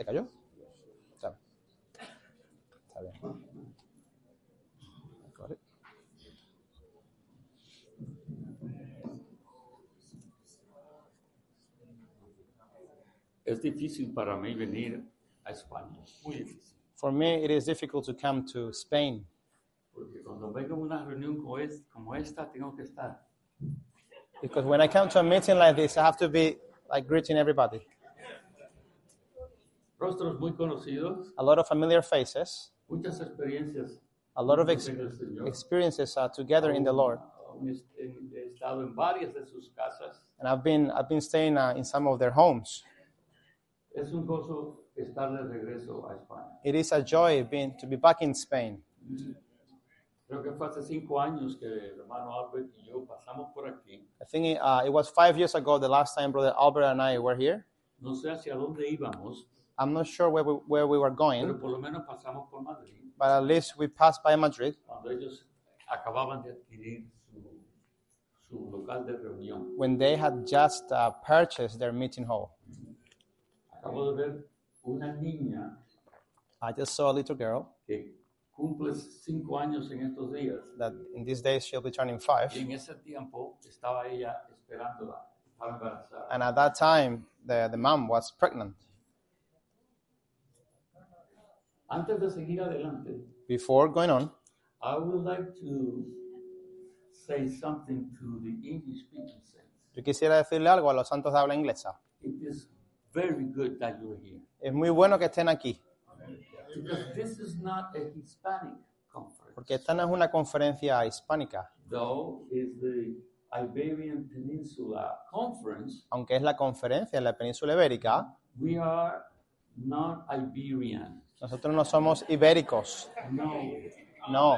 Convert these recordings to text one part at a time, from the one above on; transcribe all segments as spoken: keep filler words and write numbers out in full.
¿Se cayó? Está, está bien. Got it. Es difícil para mí venir a España, muy difícil. For me, it is difficult to come to Spain Porque cuando vengo a una reunión como, es, como esta, tengo que estar. because when I come to a meeting like this, I have to be like greeting everybody. Rostros muy conocidos, A lot of familiar faces, muchas experiencias. a lot of ex- en el Señor. experiences uh, together in the Lord. Aún He he estado en varias de sus casas. And I've been I've been staying uh, in some of their homes. Es un gozo estar de regreso a España. It is a joy being to be back in Spain. Creo que fue hace cinco años que el hermano Albert y yo pasamos por aquí. I think uh, it was five years ago the last time Brother Albert and I were here. No sé hacia dónde íbamos, I'm not sure where we, where we were pero going, por lo menos pasamos por Madrid, but at least we passed by Madrid cuando ellos acababan de adquirir su, su local de reunión. when they had just uh, purchased their meeting hall. Acabo de ver una niña I just saw a little girl que cumple cinco años en estos días. that in these days she'll be turning five. Y en ese tiempo estaba ella esperándola, estaba embarazada. And at that time, the, the mom was pregnant. Antes de seguir adelante, Before going on, I would like to say something to the English-speaking saints. yo quisiera decirle algo a los santos de habla inglesa. It is very good that you're here. Es muy bueno que estén aquí, Because this is not a Hispanic conference. porque esta no es una conferencia hispánica, Though it's the Iberian Peninsula Conference, aunque es la conferencia en la península ibérica. we are not Iberian. Nosotros no somos ibéricos, No, no.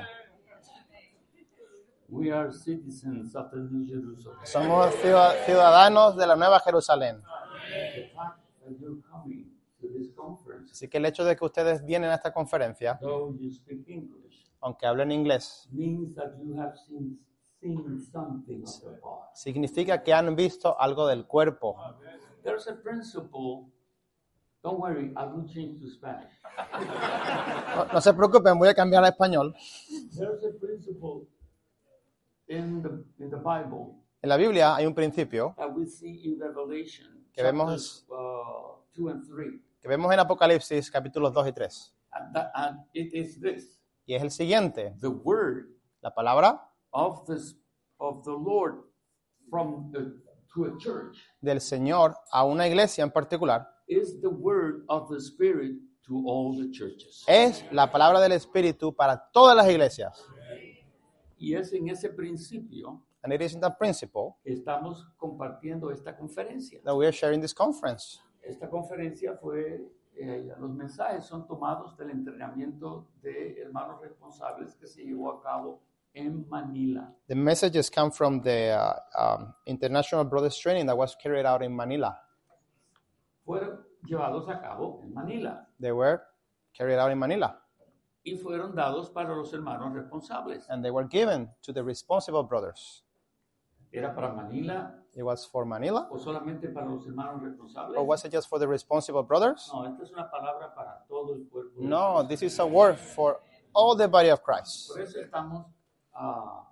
we are citizens of the New Jerusalem. Somos ciudadanos de la Nueva Jerusalén. The fact that you're coming to this conference, Así que el hecho de que ustedes vienen a esta conferencia, though you speak English, aunque hablen inglés, means that you have seen, seen something of the body. significa que han visto algo del cuerpo. There's a principle. Don't worry, I will change to Spanish. No, no se preocupen, voy a cambiar a español. There's a principle in the in the Bible En la Biblia hay un principio that we see in Revelation Que vemos- chapters uh, two and three, que vemos en Apocalipsis capítulos dos y tres. and, that, and it is this: Y es el siguiente. the word La palabra of this of the Lord from the to a church del Señor a una iglesia en particular is the word of the Spirit to all the churches. es la palabra del Espíritu para todas las iglesias. Y es en ese principio And it is in that principle que estamos compartiendo esta conferencia. that we are sharing this conference. Esta conferencia fue, eh, los mensajes son tomados del entrenamiento de hermanos responsables que se llevó a cabo en Manila. The messages come from the uh, um, International Brothers Training that was carried out in Manila. Fueron llevados a cabo en Manila They were carried out in Manila. y fueron dados para los hermanos responsables. And they were given to the responsible brothers. ¿Era para Manila It was for Manila? o solamente para los hermanos responsables? Or was it just for the responsible brothers? No, esta es una palabra para todo el cuerpo. de No, Cristo. this is a word for all the body of Christ. Por eso estamos ah,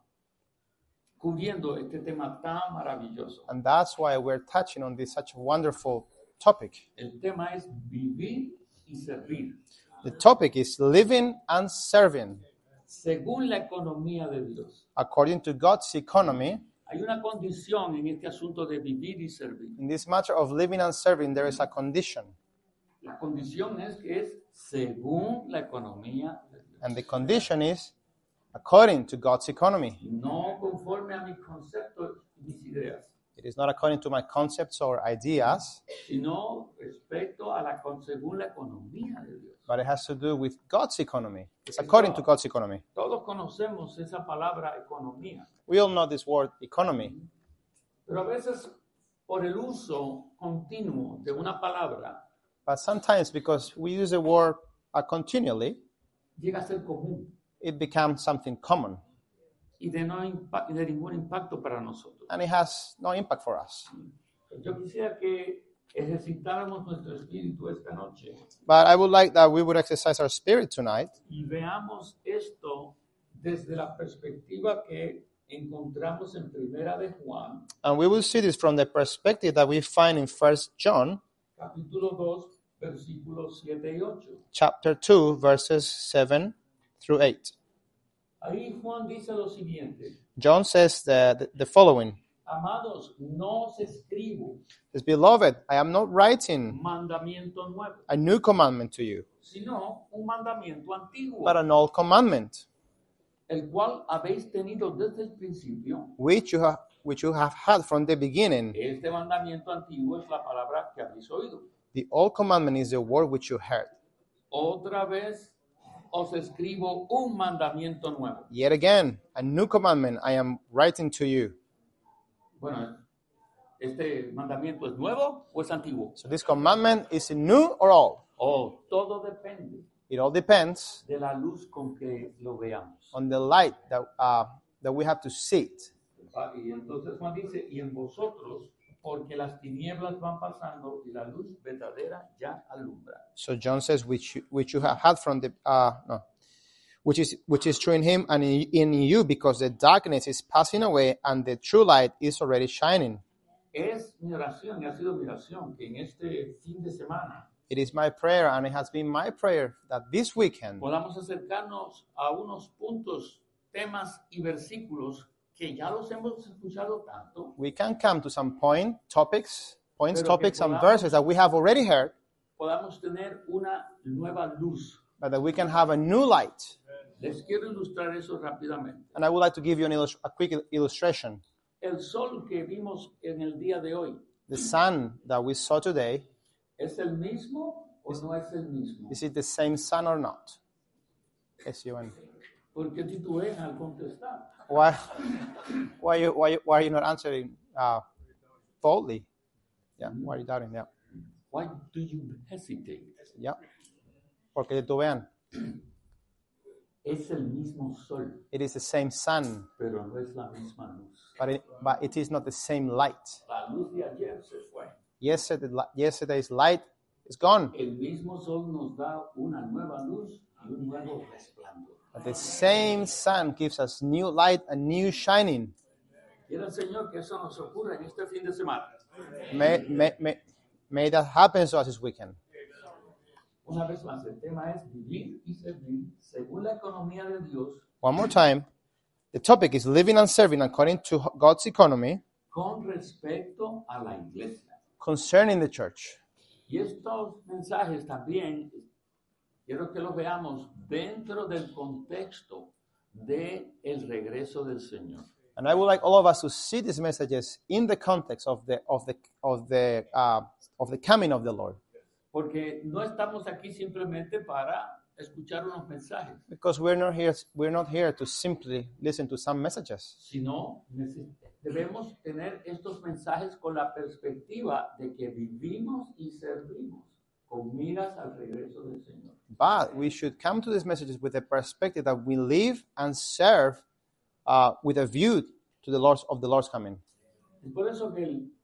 cubriendo este tema tan maravilloso. And that's why we're touching on this such a wonderful topic. El tema es vivir y servir The topic is living and serving. según la economía de Dios. According to God's economy, Hay una condición en este asunto de vivir y servir. in this matter of living and serving, there is a condition. La condición es que es según la economía de Dios. And the condition is according to God's economy. No conforme a mis conceptos y mis ideas, It is not according to my concepts or ideas, sino respecto a la con- según la economía de Dios. but it has to do with God's economy. It's according to God's economy. Todos conocemos esa palabra economía, We all know this word economy, pero a veces por el uso continuo de una palabra but sometimes because we use the word uh, continually, llega a ser común it becomes something common, y de, no impa- y de ningún impacto para nosotros. and it has no impact for us. Yo quisiera que ejercitáramos nuestro espíritu esta noche But I would like that we would exercise our spirit tonight y veamos esto desde la perspectiva que encontramos en Primera de Juan, and we will see this from the perspective that we find in First John capítulo dos, versículos siete y ocho. chapter two, verses seven through eight. Ahí Juan dice lo siguiente: John says the, the, the following. Amados, no os escribo Says, Beloved, I am not writing mandamiento nuevo, a new commandment to you, sino un mandamiento antiguo, but an old commandment, el cual habéis tenido desde el principio. which you have which you have had from the beginning. Este mandamiento antiguo es la palabra que habéis oído. The old commandment is the word which you heard. Otra vez os escribo un mandamiento nuevo. Yet again, a new commandment I am writing to you. Bueno, ¿este mandamiento es nuevo o es antiguo? So this commandment is new or old? Oh, todo depende It all depends de la luz con que lo veamos. on the light that uh, that we have to see it. Ah, y entonces Juan dice, y en vosotros, porque las tinieblas van pasando y la luz verdadera ya alumbra. So John says, which you, which you have had from the uh, no, which is which is true in him and in, in you, because the darkness is passing away and the true light is already shining. Es mi oración y ha sido mi oración que en este fin de semana It is my prayer, and it has been my prayer, that this weekend podamos acercarnos a unos puntos, temas y versículos que ya los hemos escuchado tanto, we can come to some point topics, points, Pero que topics, and podamos- verses that we have already heard, podamos tener una nueva luz. but that we can have a new light. Les quiero ilustrar eso rápidamente. And I would like to give you an illus- a quick il- illustration. El sol que vimos en el día de hoy, The sun that we saw today, ¿es el mismo o no es el mismo? is it the same sun or not? S U N. ¿Por qué titubean al contestar? Why, why, you, why, you, why are you not answering uh, boldly? Yeah, why are you doubting? Yeah, Why do you hesitate? yeah. Porque titubean. Es el mismo sol, It is the same sun, pero no es la misma luz. but it, but it is not the same light. La luz de ayer se fue. Yesterday, yesterday's light is gone. El mismo sol nos da una nueva luz y un nuevo resplandor. But the same sun gives us new light and new shining. Quiera el Señor que eso nos ocurra en este fin de semana. May, may, may, may that happen to us this weekend. Una vez más, el tema es vivir y servir según la economía de Dios One more time. The topic is living and serving according to God's economy con respecto a la iglesia. concerning the church. Y estos mensajes también quiero que los veamos dentro del contexto de el regreso del Señor. And I would like all of us to see these messages in the context of the of the of the uh, of the coming of the Lord, Porque no estamos aquí simplemente para escuchar unos mensajes, because we're not here we're not here to simply listen to some messages, sino neces- debemos tener estos mensajes con la perspectiva de que vivimos y servimos con miras al regreso del Señor. but we should come to these messages with the perspective that we live and serve uh, with a view to the Lord's of the Lord's coming. Es por eso que el,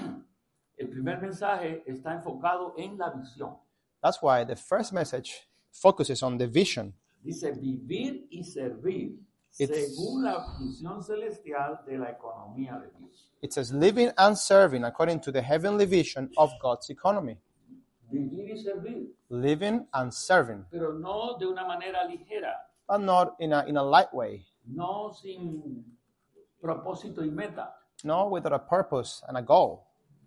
el primer mensaje está enfocado en la visión. That's why the first message focuses on the vision. Dice vivir y servir It's- según la visión celestial de la economía de Dios. It says living and serving according to the heavenly vision of God's economy. Vivir y servir, Living and serving, pero no de una manera ligera, but not in a in a light way. no sin propósito y meta. No, without a purpose and a goal.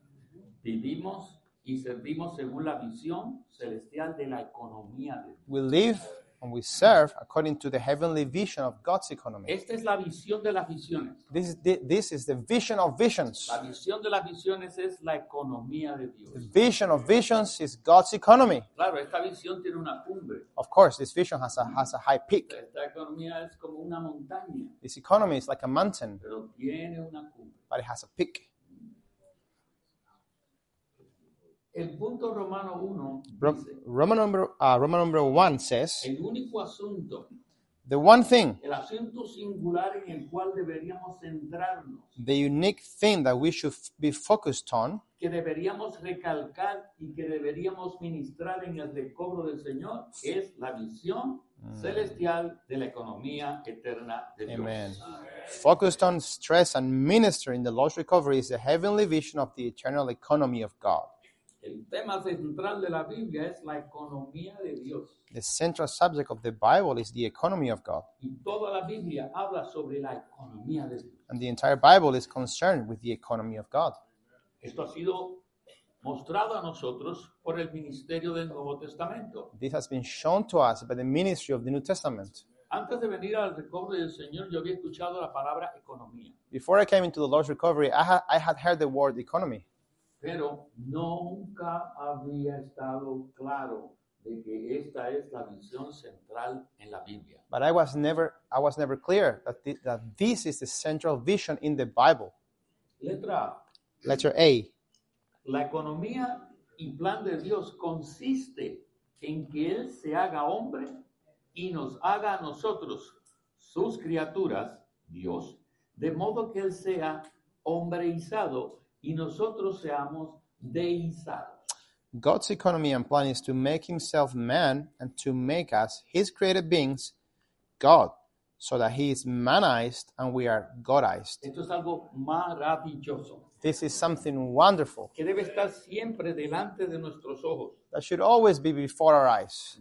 Vivimos y servimos según la visión celestial de la economía de Dios. We live and we serve according to the heavenly vision of God's economy. Esta es la visión de las visiones. This is the, this is the vision of visions. La visión de las visiones es la economía de The Dios. vision of visions is God's economy. Claro, esta visión tiene una cumbre. Of course, this vision has a has a high peak. Esta economía es como una montaña, This economy is like a mountain, pero tiene una cumbre. but it has a peak. El punto romano uno Ro- dice, Roman number uh, Roman number one says el único asunto The one thing, el asunto singular en el cual deberíamos centrarnos, the unique thing that we should f- be focused on, que deberíamos recalcar y que deberíamos ministrar en el recobro del Señor, es la visión celestial de la economía eterna de Dios. amen, focused on stress and minister in the Lord's recovery is the heavenly vision of the eternal economy of God. El tema central de la Biblia es la economía de Dios. The central subject of the Bible is the economy of God. Y toda la Biblia habla sobre la economía de Dios. And the entire Bible is concerned with the economy of God. Esto ha sido mostrado a nosotros por el ministerio del Nuevo Testamento. This has been shown to us by the ministry of the New Testament. Antes de venir al recobro del Señor, yo había escuchado la palabra economía, Before I came into the Lord's recovery, I, ha- I had heard the word economy, pero nunca había estado claro de que esta es la visión central en la Biblia. but I was never I was never clear that, thi- that this is the central vision in the Bible. Letra A. Letter A. La economía y plan de Dios consiste en que Él se haga hombre y nos haga a nosotros, sus criaturas, Dios, de modo que Él sea hombreizado y nosotros seamos deizados. God's economy and plan is to make himself man and to make us, his created beings, God, so that he is manized and we are Godized. Esto es algo maravilloso This is something wonderful que debe estar siempre delante de nuestros ojos. that should always be before our eyes.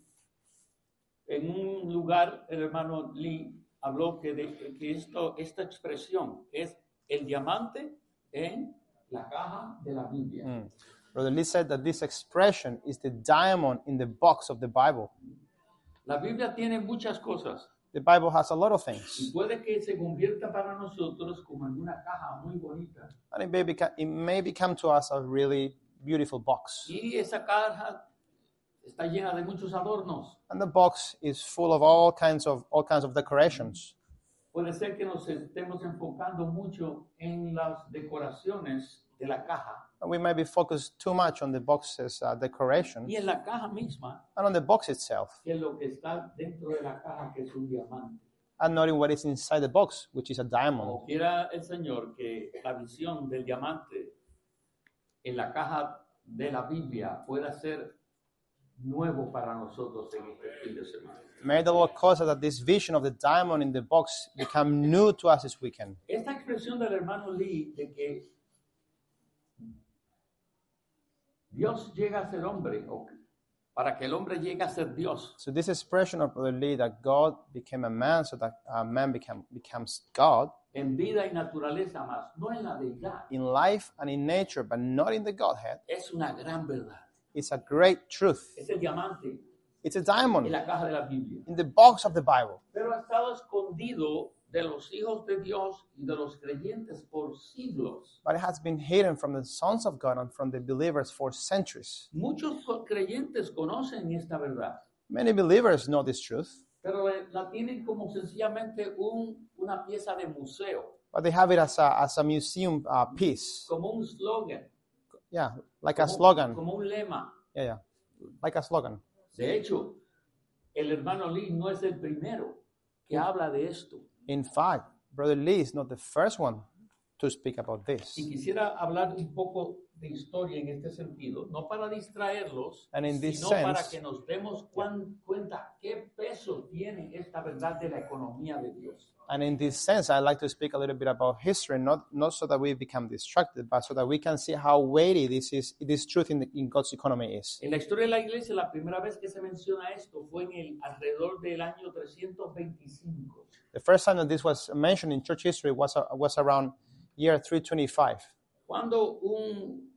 En un lugar, el hermano Lee habló que, de, que esto, esta expresión es el diamante en la caja de la Biblia. Mm. Brother Lee said that this expression is the diamond in the box of the Bible. La Biblia tiene muchas cosas The Bible has a lot of y things, puede que se convierta para nosotros como en una caja muy bonita. and it may, beca- it may become to us a really beautiful box. Y esa caja está llena de muchos adornos. And the box is full of all kinds of all kinds of decorations. Puede ser que nos estemos enfocando mucho en las decoraciones de la caja. And we may be focused too much on the box's uh, decoration Y en la caja misma, and on the box itself, que es lo que está dentro de la caja, que es un diamante. and not in what is inside the box, which is a diamond. O quiera el Señor que la visión del diamante en la caja de la Biblia pueda ser nuevo para nosotros en este fin de semana. May the Lord cause that this vision of the diamond in the box become new to us this weekend. Esta expresión del hermano Lee de que Dios llega a ser hombre, o para que el hombre llegue a ser Dios, So this expression of Brother Lee that God became a man so that a man became, becomes God en vida y naturaleza más, no en la deidad, in life and in nature, but not in the Godhead, es una gran verdad. it's a great truth. Es el diamante It's a en diamond la caja de la Biblia. in the box of the Bible, Pero ha estado escondido de los hijos de Dios y de los creyentes por siglos. but it has been hidden from the sons of God and from the believers for centuries. Muchos co- creyentes conocen esta verdad, Many believers know this truth, pero eh, la tienen como sencillamente un, una pieza de museo, but they have it as a, as a museum uh, piece. como un slogan, Yeah, like a como, slogan. como un lema. Yeah, yeah, like a slogan. De hecho, el hermano Lee no es el primero que habla de esto. In fact, Brother Lee is not the first one to speak about this. Y quisiera hablar un poco de historia en este sentido, no para distraerlos, And in this sino sense- para que nos demos cuan- cuenta qué peso tiene esta verdad de la economía de Dios. And in this sense, I'd like to speak a little bit about history, not, not so that we become distracted, but so that we can see how weighty this is, this truth in, the, in God's economy is. En la historia de la iglesia, la primera vez que se menciona esto fue en el alrededor del año trescientos veinticinco. The first time that this was mentioned in church history was, uh, was around year three twenty-five, Cuando un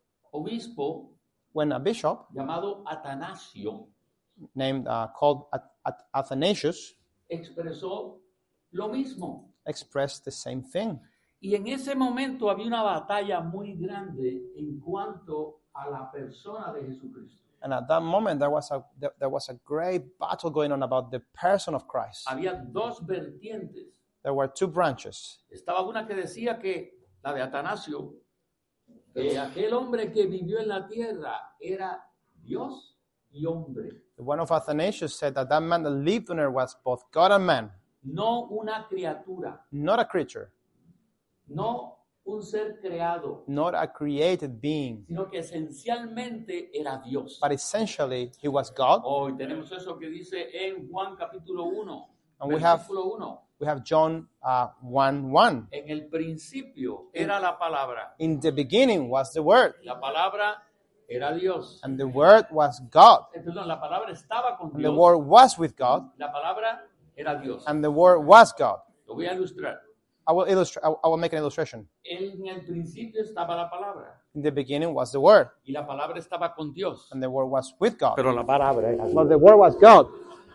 obispo when a bishop llamado Atanasio named, uh, called At- At- Athanasius expresó lo mismo. expressed the same thing. Y en ese momento había una batalla muy grande en cuanto a la persona de Jesucristo. And at that moment, there was a there, there was a great battle going on about the person of Christ. Había dos vertientes. There were two branches. Estaba una que decía que, la de Atanasio, que aquel hombre que vivió en la tierra era Dios y hombre, One of Athanasius said that that man that lived on earth was both God and man, no una criatura, not a creature, no un ser creado, not a created being, sino que esencialmente era Dios. but essentially he was God. Hoy tenemos eso que dice en Juan capítulo uno, And we have- versículo uno. We have John uh, one one. En el principio era la palabra. In the beginning was the Word, La palabra era Dios. and the Word was God, Eh, Perdón, la palabra estaba con and the Dios. Word was with God, La palabra era Dios. and the Word was God. Lo voy a ilustrar. I will illustrate. I will make an illustration. En el principio estaba la palabra In the beginning was the Word, y la palabra estaba con Dios. and the Word was with God. Pero la palabra era Dios. But the Word was God.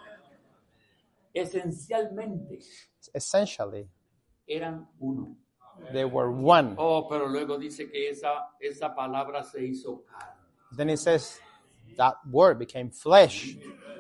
Esencialmente Essentially, eran uno. they were one. Oh, pero luego dice que esa, esa palabra se hizo carne. Then it says that Word became flesh.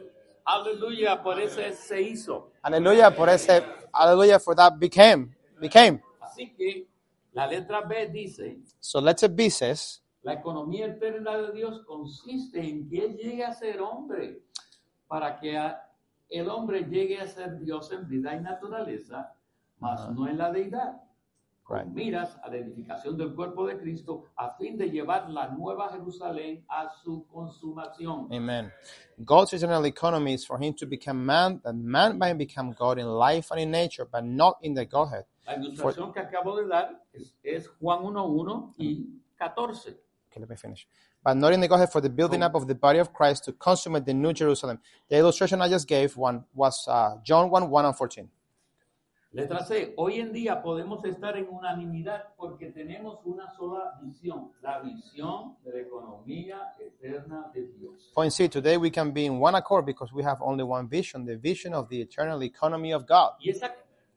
Aleluya, por eso se hizo. Hallelujah. Por ese, hallelujah for that became, became. Así que la letra B dice, So letter B says, la economía eterna de Dios consiste en que Él llegue a ser hombre, para que a- el hombre llegue a ser Dios en vida y naturaleza, mas no en la deidad. Right. Con miras a la edificación del cuerpo de Cristo, a fin de llevar la nueva Jerusalén a su consumación. Amen. God's eternal economy is for him to become man, that man might become God in life and in nature, but not in the Godhead. La ilustración que acabo de dar es, es Juan uno uno y catorce. Okay, let me finish. But not in the Godhead for the building up of the body of Christ to consummate the new Jerusalem. The illustration I just gave one was uh, John one, one and fourteen. Letra C. Hoy en día podemos estar en unanimidad porque tenemos una sola visión, la visión de la economía eterna de Dios. Point C, today we can be in one accord because we have only one vision, the vision of the eternal economy of God. Y esa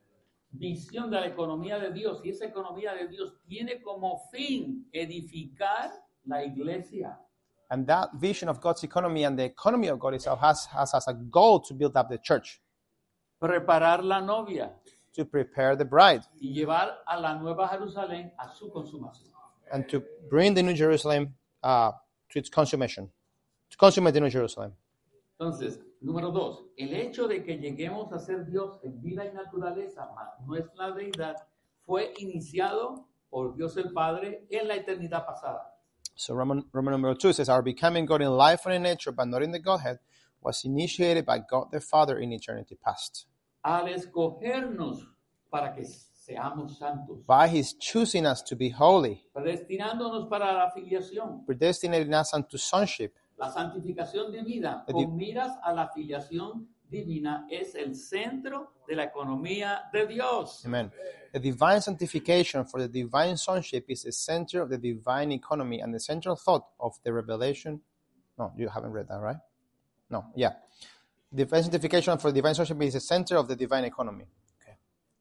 visión de la economía de Dios y esa economía de Dios tiene como fin edificar la iglesia. And that vision of God's economy and the economy of God itself has, has as a goal to build up the church, Preparar la novia to prepare the bride, y llevar a la nueva Jerusalén a su consumación. and to bring the New Jerusalem uh, to its consummation, to consummate the New Jerusalem. Entonces, número dos, el hecho de que lleguemos a ser Dios en vida y naturaleza, más nuestra deidad, fue iniciado por Dios el Padre en la eternidad pasada. So Roman, Roman number two says, our becoming God in life and in nature, but not in the Godhead, was initiated by God the Father in eternity past. Al escogernos para que seamos santos, By his choosing us to be holy, predestinándonos para la filiación, predestinating us unto sonship. la santificación de vida, Edi- con miras a la filiación divina, es el centro de la economía de Dios. Amen. The divine sanctification for the divine sonship is the center of the divine economy and the central thought of the revelation. No, you haven't read that, right? No, yeah. Divine sanctification for divine sonship is the center of the divine economy. Okay.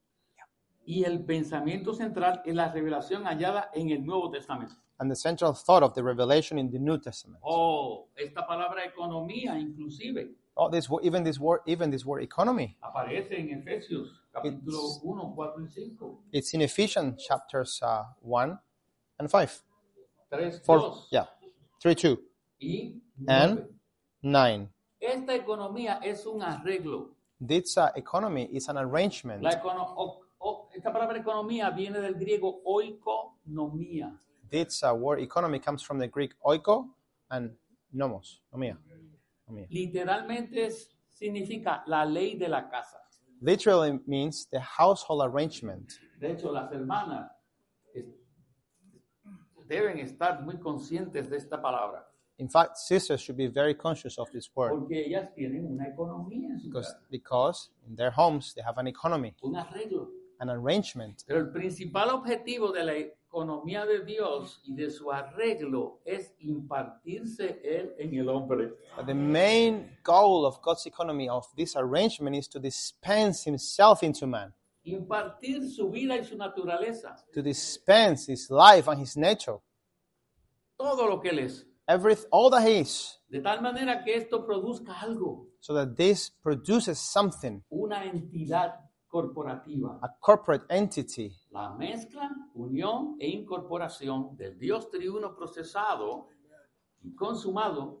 Y el pensamiento central es la revelación hallada en el Nuevo Testamento. And the central thought of the revelation in the New Testament. Oh, esta palabra economía inclusive Oh, this wo- even this word, even this word economy. aparece en Efesios capítulo It's- uno, cuatro y cinco. It's in Ephesians chapters uh, one and five. tres, Four, dos yeah, three, two, y and nueve. nine. Esta economía es un arreglo. This uh, economy is an arrangement. La econo- o- o- esta palabra economía viene del griego oikonomía. This uh, word economy comes from the Greek oiko and nomos. Nomia. Nomia. Literalmente es- significa la ley de la casa. Literally means the household arrangement. De hecho, las hermanas es- deben estar muy conscientes de esta palabra, In fact, sisters should be very conscious of this word porque ellas tienen una economía en su because, casa, because in their homes they have an economy, un arreglo. an arrangement. Pero el principal objetivo de la economía de Dios y de su arreglo es impartirse Él en el hombre. But the main goal of God's economy, of this arrangement, is to dispense himself into man, Impartir su vida y su naturaleza, to dispense his life and his nature, todo lo que Él es, every, all that he is, de tal manera que esto produzca algo, so that this produces something, una entidad corporativa. a corporate entity, La mezcla, unión e incorporación del Dios triuno procesado y consumado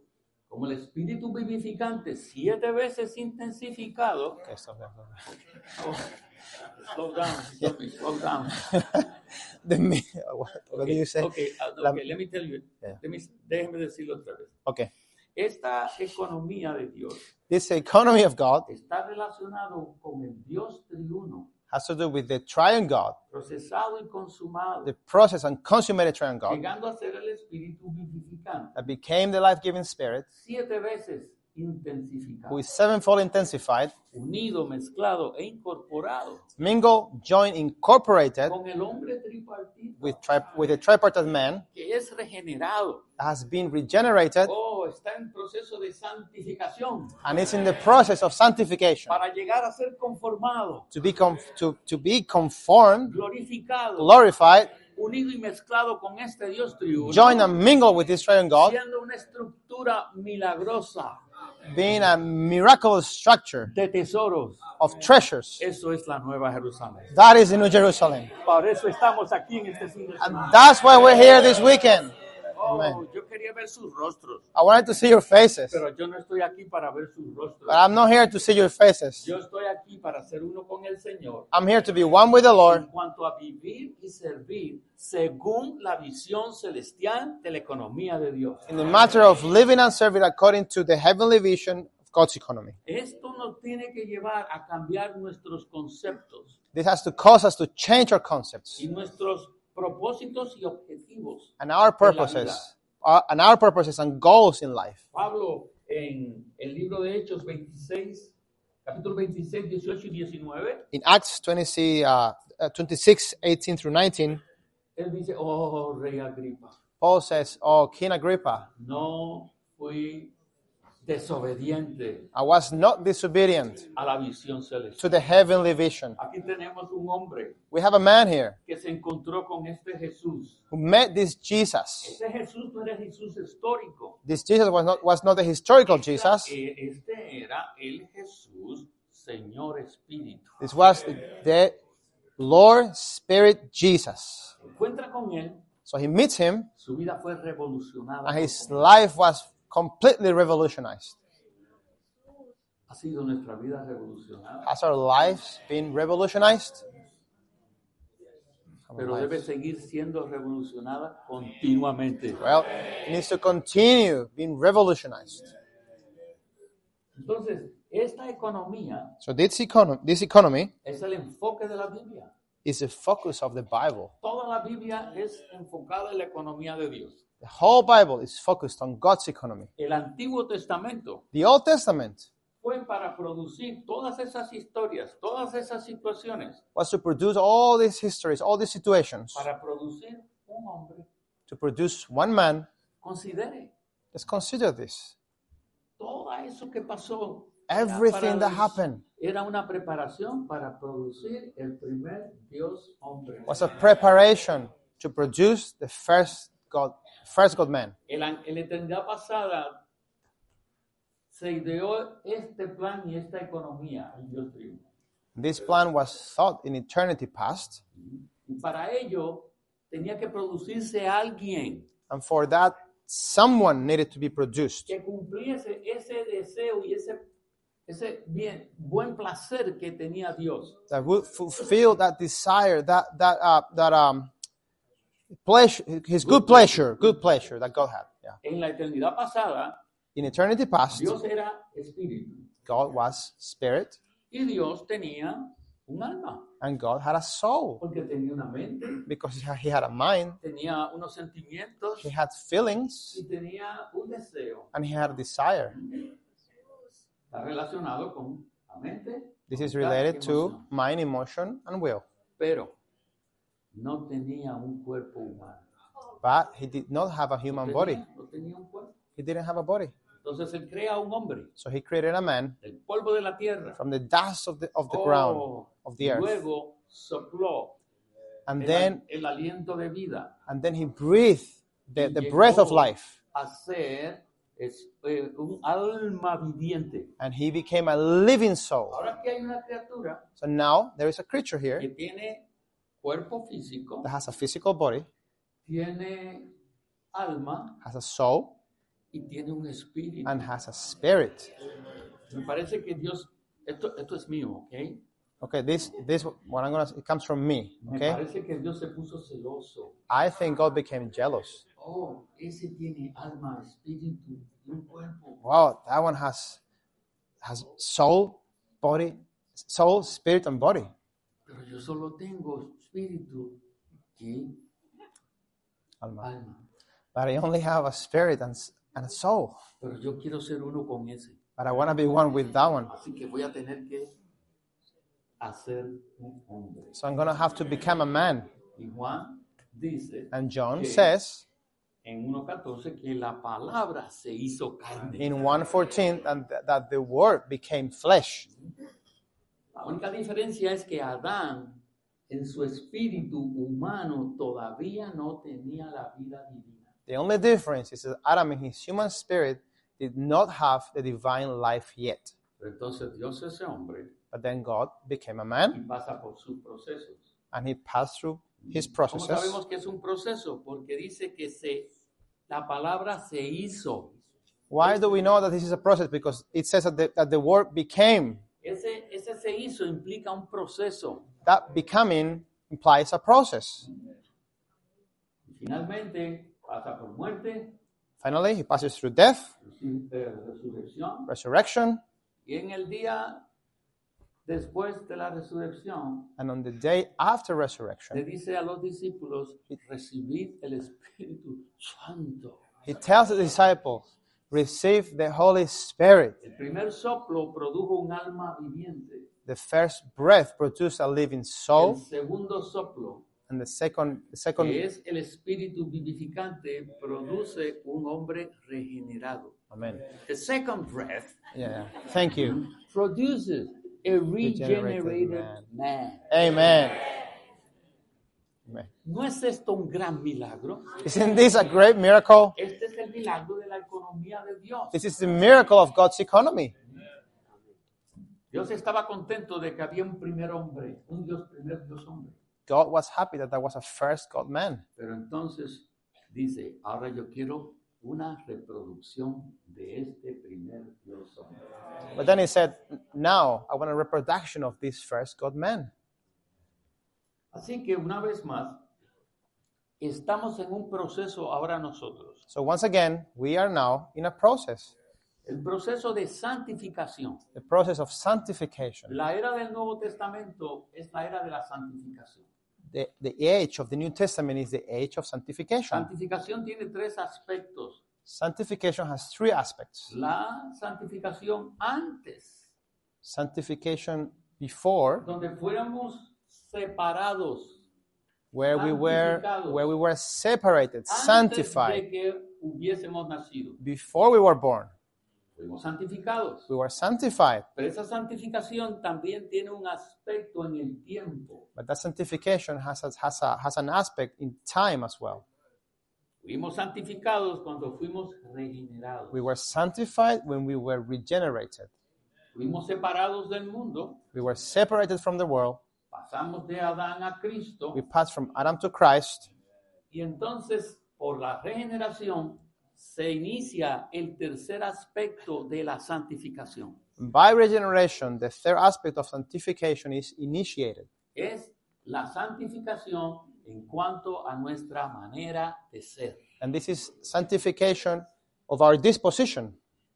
como el espíritu vivificante siete veces intensificado. Okay, stop there, stop Oh, slow down, slow, slow down. there. The mi- what, what do you say? Okay, uh, La- okay, let me tell you. Yeah. Let me, déjeme decirlo otra vez. Okay. Esta economía de Dios This economy of God está relacionado con el Dios triuno, has to do with the triune God, procesado y consumado, the process and consummated triune God llegando a ser el espíritu vivificante, that became the life-giving spirit, siete veces intensificado, who is sevenfold intensified, unido, mezclado e incorporado mingled, joined, incorporated con el hombre tripartito, with, tri- with a tripartite man, que es regenerado. has been regenerated, Oh, está en proceso de santificación and is in the process of sanctification para llegar a ser conformado, to be, com- to, to be conformed, glorificado, glorified, unido y mezclado con este Dios triuno, joined and mingled with this triune God, siendo una estructura milagrosa being a miraculous structure de tesoros. of treasures. Eso es la Nueva Jerusalén. That is the New Jerusalem. Por eso estamos aquí en este fin de And semana. that's why we're here this weekend. Oh, Amen. yo quería ver sus rostros, I wanted to see your faces, pero yo no estoy aquí para ver sus rostros. but I'm not here to see your faces. Yo estoy aquí para ser uno con el Señor. I'm here to be one with the Lord En cuanto a vivir y servir según la visión celestial de la economía de Dios. in the matter of living and serving according to the heavenly vision of God's economy. Esto nos tiene que llevar a cambiar nuestros conceptos This has to cause us to change our concepts y nuestros propósitos y objetivos. and our purposes, our, and our purposes and goals in life. Pablo, en el libro de Hechos veintiséis, capítulo veintiséis, dieciocho y diecinueve, In Acts twenty, uh, uh, twenty-six, eighteen through nineteen, él dice, oh, rey Agripa, Paul says, "Oh, King Agrippa, no fui desobediente I was not disobedient a la visión to celestial. the heavenly vision." Aquí tenemos un hombre We have a man here que se encontró con este Jesús. who met this Jesus. Este Jesús no era Jesús histórico. This Jesus was not, was not the historical Jesus. Eh, Este era el Jesús, Señor Espíritu. This was the, the Lord Spirit Jesus. Encuentra con él, So he meets him, su vida fue revolucionada. and his por completo. life was completely revolutionized. Ha sido nuestra vida revolucionada, Has our lives been revolutionized? Our pero lives. debe seguir siendo revolucionada continuamente. Well, it needs to continue being revolutionized. Entonces, esta economía So this economy, this economy es el enfoque de la Biblia. is the focus of the Bible. Toda la Biblia es enfocada en la economía de Dios. The whole Bible is focused on God's economy. El Antiguo Testamento The Old Testament fue para producir todas esas historias, todas esas situaciones, was to produce all these histories, all these situations, para producir un hombre. to produce one man. Considere Let's consider this. todo eso que pasó. Everything Era that para- happened Era una preparación para producir el primer Dios hombre. was a preparation to produce the first God, first God man. En la, en la eternidad pasada se ideó este plan y esta economía, el Dios triuno. This plan was thought in eternity past, Y para ello tenía que producirse alguien and for that, someone needed to be produced que cumpliese ese deseo y ese, ese bien, buen placer que tenía Dios. that would fulfill that desire, that that uh, that um pleasure, His good pleasure, good pleasure that God had. Yeah. En la eternidad pasada, In eternity past, Dios era espíritu God was spirit, y Dios tenía un alma, and God had a soul porque tenía una mente, because He had, he had a mind, tenía unos sentimientos He had feelings, y tenía un deseo. and He had a desire. Está relacionado con la mente, This is voluntad y related to emoción. mind, emotion, and will. Pero no tenía un cuerpo humano. But He did not have a human No body. tenía- no tenía un cuerpo. He didn't have a body. Entonces él crea un hombre So He created a man del polvo de la tierra. from the dust of the of the Oh, ground, of the y earth, luego sopló and el, then el aliento de vida. and then He breathed the, y the llegó breath of life, A ser es, eh, un alma viviente. and He became a living soul. Ahora que hay una criatura So now there is a creature que here tiene cuerpo físico, that has a physical body, tiene alma has a soul, y tiene un espíritu. and has a spirit. Me parece que Dios, esto, esto es mío, ¿ok? Okay, this this what I'm gonna it comes from me. Me Okay, parece que Dios se puso celoso. I think God became jealous. Oh, ese tiene alma, espíritu y un cuerpo. Wow, that one has has soul, body, soul, spirit, and body. Pero yo solo tengo espíritu y Alma. alma. But I only have a spirit and and a soul. Pero yo quiero ser uno con ese. But I want to be one with that one. Así que voy a tener que hacer un hombre. So I'm gonna have to become a man. Y Juan dice And John que says en uno catorce que la palabra se hizo carne. in one fourteen and th- that the Word became flesh. La única diferencia es que Adán, en su espíritu humano, todavía no tenía la vida divina. The only difference is that Adam in his human spirit did not have the divine life yet. Pero entonces Dios es ese hombre But then God became a y man pasa por sus procesos. and he passed through his ¿Cómo processes. sabemos que es un proceso? Porque dice que se, la palabra se hizo. Why do we know that this is a process? Because it says that the, that the Word became. Ese, ese se hizo implica un proceso. That becoming implies a process. Y finalmente pasa por muerte, Finally, he passes through death, eh, resurrección. resurrection, Y en el día después de la resurrección, and on the day after le resurrection, dice a los discípulos, recibid el Espíritu Santo. he tells the disciples, receive the Holy Spirit. El primer soplo produjo un alma viviente. The first breath produced a living El soul, segundo soplo, and the second, the que second, es el espíritu vivificante, produce un hombre regenerado. amen. The second breath Yeah, thank you. produces a regenerated Regenerated man. Amen. Amen. ¿No es esto un gran milagro? Isn't this a great miracle? Este es el milagro de la economía de Dios. This is the miracle of God's economy. Dios estaba contento de que había un primer hombre, un Dios primer Dios hombre. God was happy that there was a first God man. Pero entonces dice, ahora yo quiero una reproducción de este primer Dios hombre. But then he said, now I want a reproduction of this first God man. Así que una vez más, estamos en un proceso ahora nosotros. So once again, we are now in a process, El proceso de santificación. the process of sanctification. La era del Nuevo Testamento es la era de la santificación. The, the age of the New Testament is the age of sanctification. Santificación tiene tres aspectos. Sanctification has three aspects. La santificación antes, Sanctification before, donde fuéramos separados, where we were Santificados. where we were separated, antes sanctified. de que hubiésemos nacido. Before we were born, Fuimos santificados. we were sanctified. Pero esa santificación también tiene un aspecto en el tiempo. But that sanctification has a, has a, has an aspect in time as well. Fuimos santificados cuando fuimos regenerados. We were sanctified when we were regenerated. Fuimos separados del mundo. We were separated from the world. Pasamos de Adán a Cristo. We passed from Adam to Christ. Y entonces, por la regeneración, se inicia el tercer aspecto de la santificación. By regeneration, the third aspect of sanctification is initiated. Es la santificación en cuanto a nuestra manera de ser. And this is sanctification of our disposition.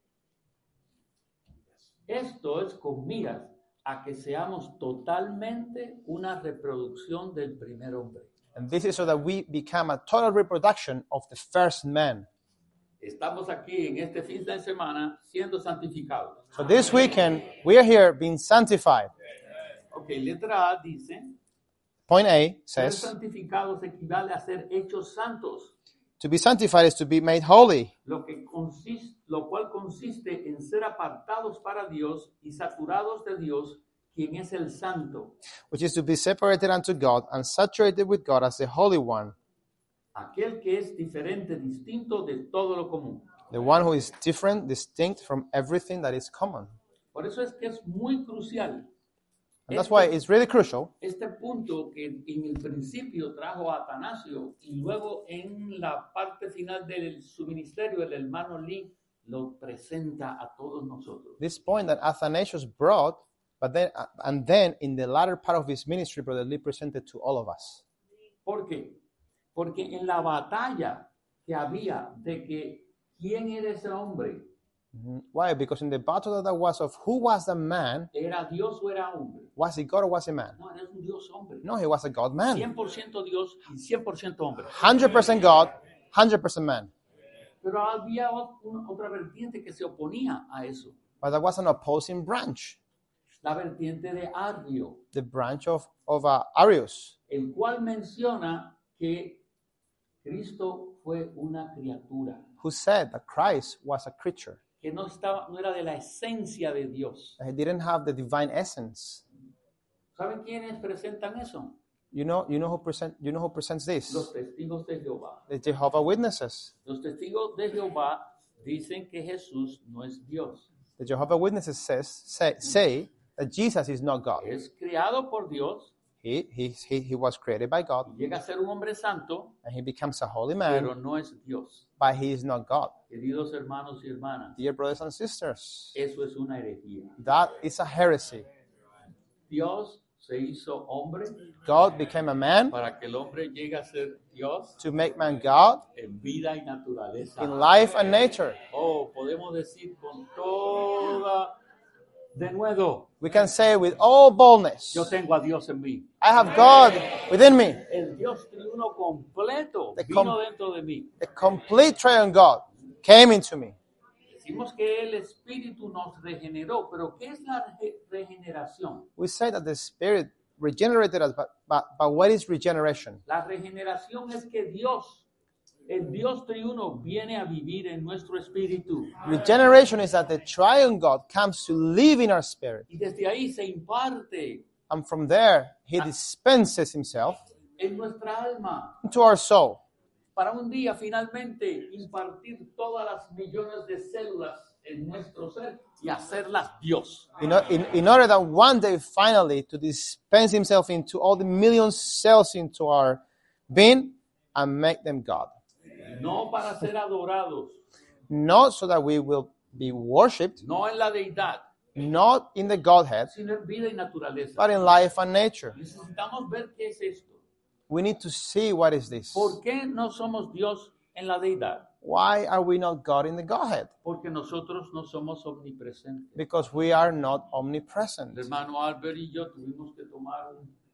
Esto es con miras a que seamos totalmente una reproducción del primer hombre. And this is so that we become a total reproduction of the first man. Estamos aquí en este fin de semana siendo santificados. So this weekend, we are here being sanctified. Ok, letra A dice, Point A ser says, santificados equivale a ser hechos santos, to be sanctified is to be made holy, lo, que consiste, lo cual consiste en ser apartados para Dios y saturados de Dios, quien es el santo, which is to be separated unto God and saturated with God as the Holy One, aquel que es diferente, distinto de todo lo común. the one who is different, distinct from everything that is common. Por eso es que es muy crucial And that's why it's really crucial. Este punto que en el principio trajo a Atanasio y luego en la parte final de su ministerio el hermano Lee lo presenta a todos nosotros. This point that Athanasius brought, but then uh, and then in the latter part of his ministry, Brother Lee presented to all of us. ¿Por qué? Porque en la batalla que había de que quién era ese hombre, Mhm. Why? Because in the battle that there was of who was the man, era Dios o era hombre. was he God or was he man? No, era un Dios hombre. No, he was a God man. cien por ciento Dios y cien por ciento hombre. one hundred percent God, one hundred percent man. Pero había ot- una- otra vertiente que se oponía a eso. But there was an opposing branch, La vertiente de Arrio, the branch of, of uh, Arius, el cual menciona que Cristo fue una criatura, who said that Christ was a creature, que no, estaba, no era de la esencia de Dios. that he didn't have the divine essence. ¿Saben quiénes presentan eso? You know, you know who present, you know who presents this? Los testigos de Jehová. The Jehovah Witnesses. Los testigos de Jehová dicen que Jesús no es Dios. The Jehovah Witnesses says, say, say that Jesus is not God. Es criado por Dios, He, he, he, he was created by God, llega a ser un hombre santo, and he becomes a holy man, pero no es Dios. but he is not God. Queridos hermanos y hermanas, Dear brothers and sisters, eso es una herejía. that is a heresy. Dios se hizo hombre God became a man para que el hombre llegue a ser Dios to make man God en vida y naturaleza. in life and nature. Oh, podemos decir con toda de nuevo, We can say with all boldness, yo tengo a Dios en mí. I have God within me. El Dios triuno completo The vino com- dentro de mí. The complete triune God came into me. Decimos que el Espíritu nos regeneró, pero ¿qué es la re- regeneración? We say that the Spirit regenerated us, but, but, but what is regeneration? La regeneración es que Dios, el Dios triuno, viene a vivir en nuestro espíritu. Regeneration is that the triune God comes to live in our spirit. Y desde ahí se imparte And from there, he dispenses himself en nuestra alma into our soul. para un día finalmente impartir todas las millones de células en nuestro ser y hacerlas Dios. In, o- in, in order that one day, finally, to dispense himself into all the million cells into our being and make them God. No para ser adorados, Not so that we will be worshipped, no en la deidad, not in the Godhead, sino en vida y naturaleza. but in life and nature. Necesitamos ver qué es esto. We need to see what is this. ¿Por qué no somos Dios en la deidad? Why are we not God in the Godhead? Porque nosotros no somos omnipresentes. Because we are not El omnipresent. hermano Albert y yo tuvimos que tomar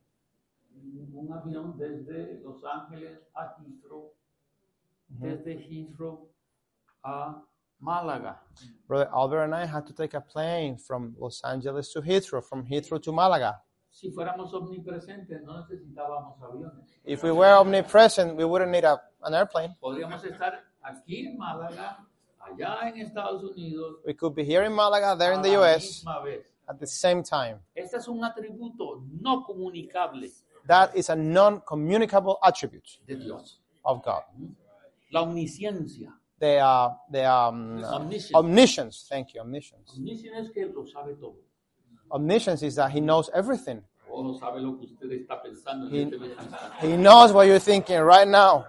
un, un avión desde Los Ángeles a Heathrow, desde Heathrow a Málaga. Brother Albert and I had to take a plane from Los Angeles to Heathrow, from Heathrow to Malaga. Si fuéramos omnipresentes, no necesitábamos aviones. If we were omnipresent, we wouldn't need a, an airplane. Podríamos estar aquí en Málaga, allá en Estados Unidos, We could be here in Malaga, there in a the U la S, misma vez. at the same time. Este es un atributo no comunicable That is a non-communicable attribute de Dios. of God. La omnisciencia. The, uh, the um, uh, Omniscience. omniscience. Thank you, omniscience. Omniscience es que lo sabe todo. Omniscience is that he knows everything. O no sabe lo que usted está pensando en He- este mismo instante. He knows what you're thinking right now.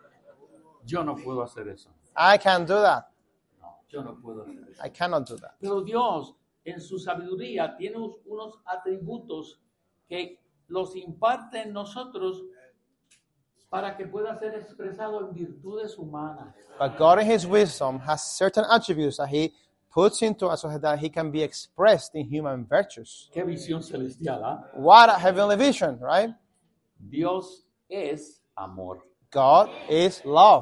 Yo no puedo hacer eso. I can't do that. No, yo no puedo hacer eso. I cannot do that. Pero Dios, en su sabiduría, tiene unos- unos atributos que los imparte en nosotros para que pueda ser expresado en virtudes humanas. But God in his wisdom has certain attributes that he puts into us so that he can be expressed in human virtues. Qué visión celestial, ¿ah? What a heavenly vision, right? Dios es amor. God is love.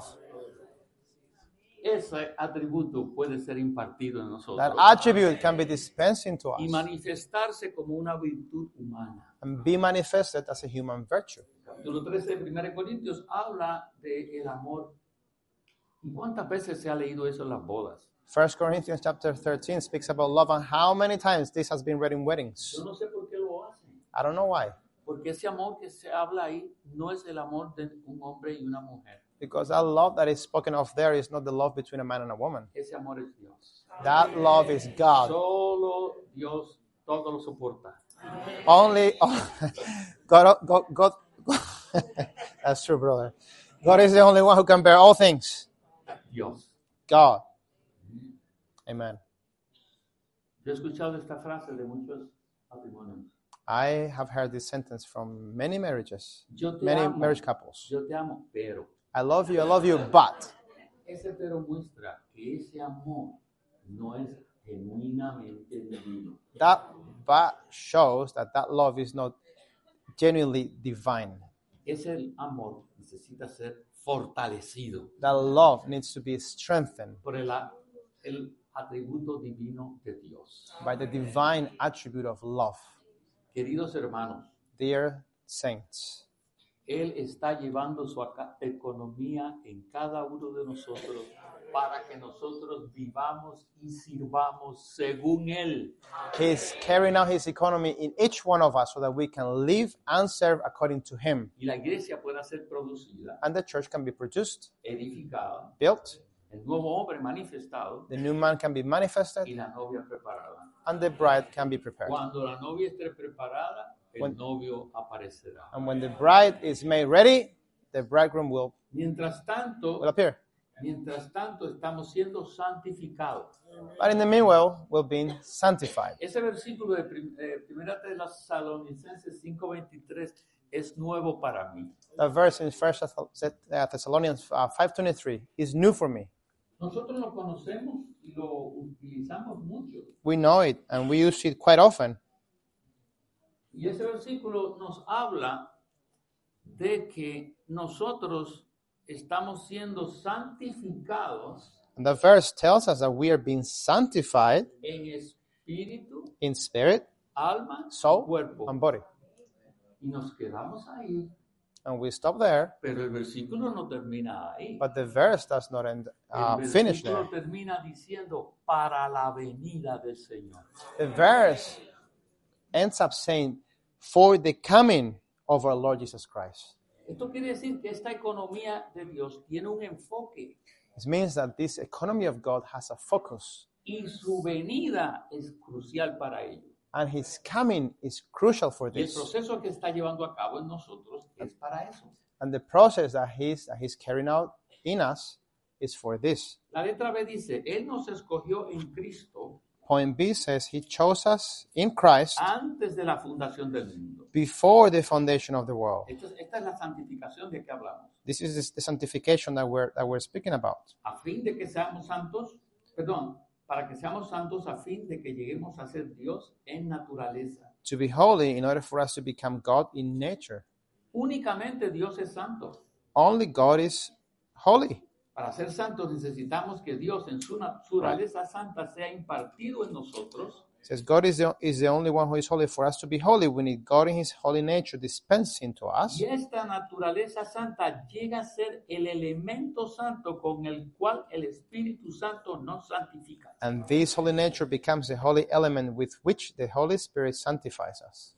Ese atributo puede ser impartido en That nosotros attribute can be dispensed into y us manifestarse como una virtud humana. and be manifested as a human virtue. Capítulo trece de primera Corintios habla del amor. ¿Y cuántas veces se ha leído eso en las bodas? First Corinthians chapter thirteen speaks about love and how many times this has been read in weddings. Yo no sé por qué lo hacen. I don't know why. Porque ese amor que se habla ahí no es el amor de un hombre y una mujer. Because that love that is spoken of there is not the love between a man and a woman. Ese amor es Dios. That love is God. Solo Dios todo lo soporta. Only God, God, God, that's true, brother. God is the only one who can bear all things. Dios. God. Amen. Yo he escuchado esta frase de muchos matrimonios. I have heard this sentence from many marriages, Yo te many amo. marriage couples. Yo te amo, pero. I love you, I love you, but. Ese pero muestra que ese amor no es genuinamente divino. That but shows that that love is not genuinely divine. Ese amor necesita ser fortalecido That love needs to be strengthened por el, el atributo divino de Dios. by the divine attribute of love. Queridos hermanos, Dear saints, Él está llevando su economía en cada uno de nosotros para que nosotros vivamos y sirvamos según Él. He's carrying out his economy in each one of us so that we can live and serve according to him. Y la iglesia pueda ser producida, And the church can be produced, edificada, built, el nuevo hombre manifestado the new man can be manifested, y la novia preparada. and the bride can be prepared. Cuando la novia esté preparada, el When- novio aparecerá. And when the bride is made ready, the bridegroom will, Mientras tanto, will appear. mientras tanto estamos siendo santificados. But in the meanwhile, we're being sanctified. Ese versículo de prim- eh, Primera Tesalonicenses cinco veintitrés es nuevo para mí. The verse in First Thessalonians uh, five twenty-three is new for me. Nosotros lo conocemos y lo utilizamos mucho. We know it and we use it quite often. Y ese versículo nos habla de que nosotros estamos siendo santificados And the verse tells us that we are being sanctified en espíritu, in spirit, alma, soul, cuerpo. and body. Y nos quedamos ahí, And we stop there, pero el versículo no termina ahí. but the verse does not end, uh, El finish versículo there. termina diciendo para la venida del Señor. The verse ends up saying, for the coming of our Lord Jesus Christ. Esto quiere decir que esta economía de Dios tiene un enfoque This means that this economy of God has a focus, y su venida es crucial para ello. and his coming is crucial for Y el this. proceso que está llevando a cabo en nosotros es para eso. And the process that he's, that he's carrying out in us is for this. La letra B dice, Él nos escogió en Cristo Point B says he chose us in Christ antes de la fundación del mundo. before the foundation of the world. Esta es, esta es la santificación de que hablamos. This is the sanctification that we're, that we're speaking about. A fin de que seamos santos, perdón, para que seamos santos a fin de que lleguemos a ser Dios en naturaleza. To be holy in order for us to become God in nature. Únicamente Dios es santo. Only God is holy. Para ser santos necesitamos que Dios en su naturaleza santa sea impartido en nosotros. It says God is the, is the only one who is holy. For us to be holy, we need God in his holy nature dispensing to us. Y esta naturaleza santa llega a ser el elemento santo con el cual el Espíritu Santo nos santifica. And this holy nature becomes the holy element with which the Holy Spirit sanctifies us.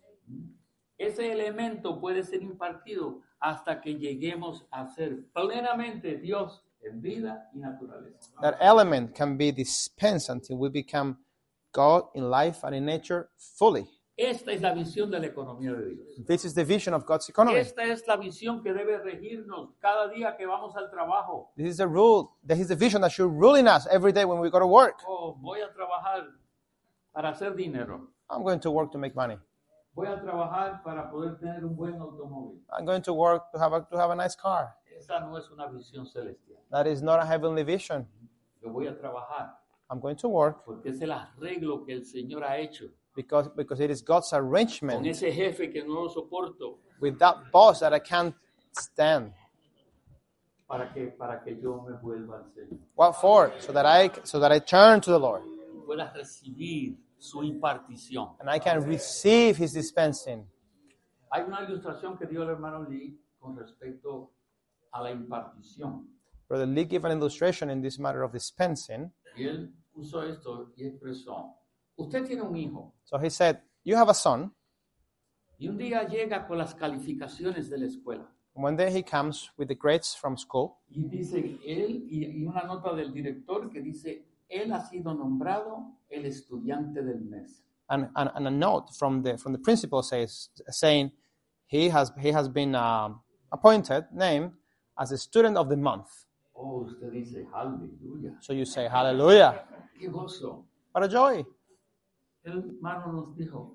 Ese elemento puede ser impartido hasta que lleguemos a ser plenamente Dios en vida y naturaleza. That element can be dispensed until we become God in life and in nature fully. Esta es la visión de la economía de Dios. This is the vision of God's economy. Esta es la visión que debe regirnos cada día que vamos al trabajo. This is the rule. This is the vision that should rule in us every day when we go to work. Oh, voy a trabajar para hacer dinero. I'm going to work to make money. Voy a trabajar para poder tener un buen automóvil. I'm going to work to have a, to have a nice car. Esa no es una visión celestial. That is not a heavenly vision. Yo voy a trabajar I'm going to work porque es el arreglo que el Señor ha hecho because, because it is God's con arrangement ese jefe que no lo soporto with that boss that I can't stand. para que para que yo me vuelva al Señor What for? So that I so that I turn to the Lord y pueda recibir su impartición. and I can receive his dispensing. Hay una ilustración que dio el hermano Lee con respecto a la impartición. Brother Lee gave an illustration in this matter of dispensing. Y él usó esto y expresó, usted tiene un hijo So he said, you have a son. y un día llega con las calificaciones de la escuela One day he comes with the grades from school. y dice él y, y una nota del director que dice, él ha sido nombrado el estudiante del mes. and, and, and a note from the from the principal says saying he has he has been um, appointed, named as a student of the month. Oh, usted dice, aleluya. So you say, hallelujah. Qué gozo. What a joy. El hermano nos dijo,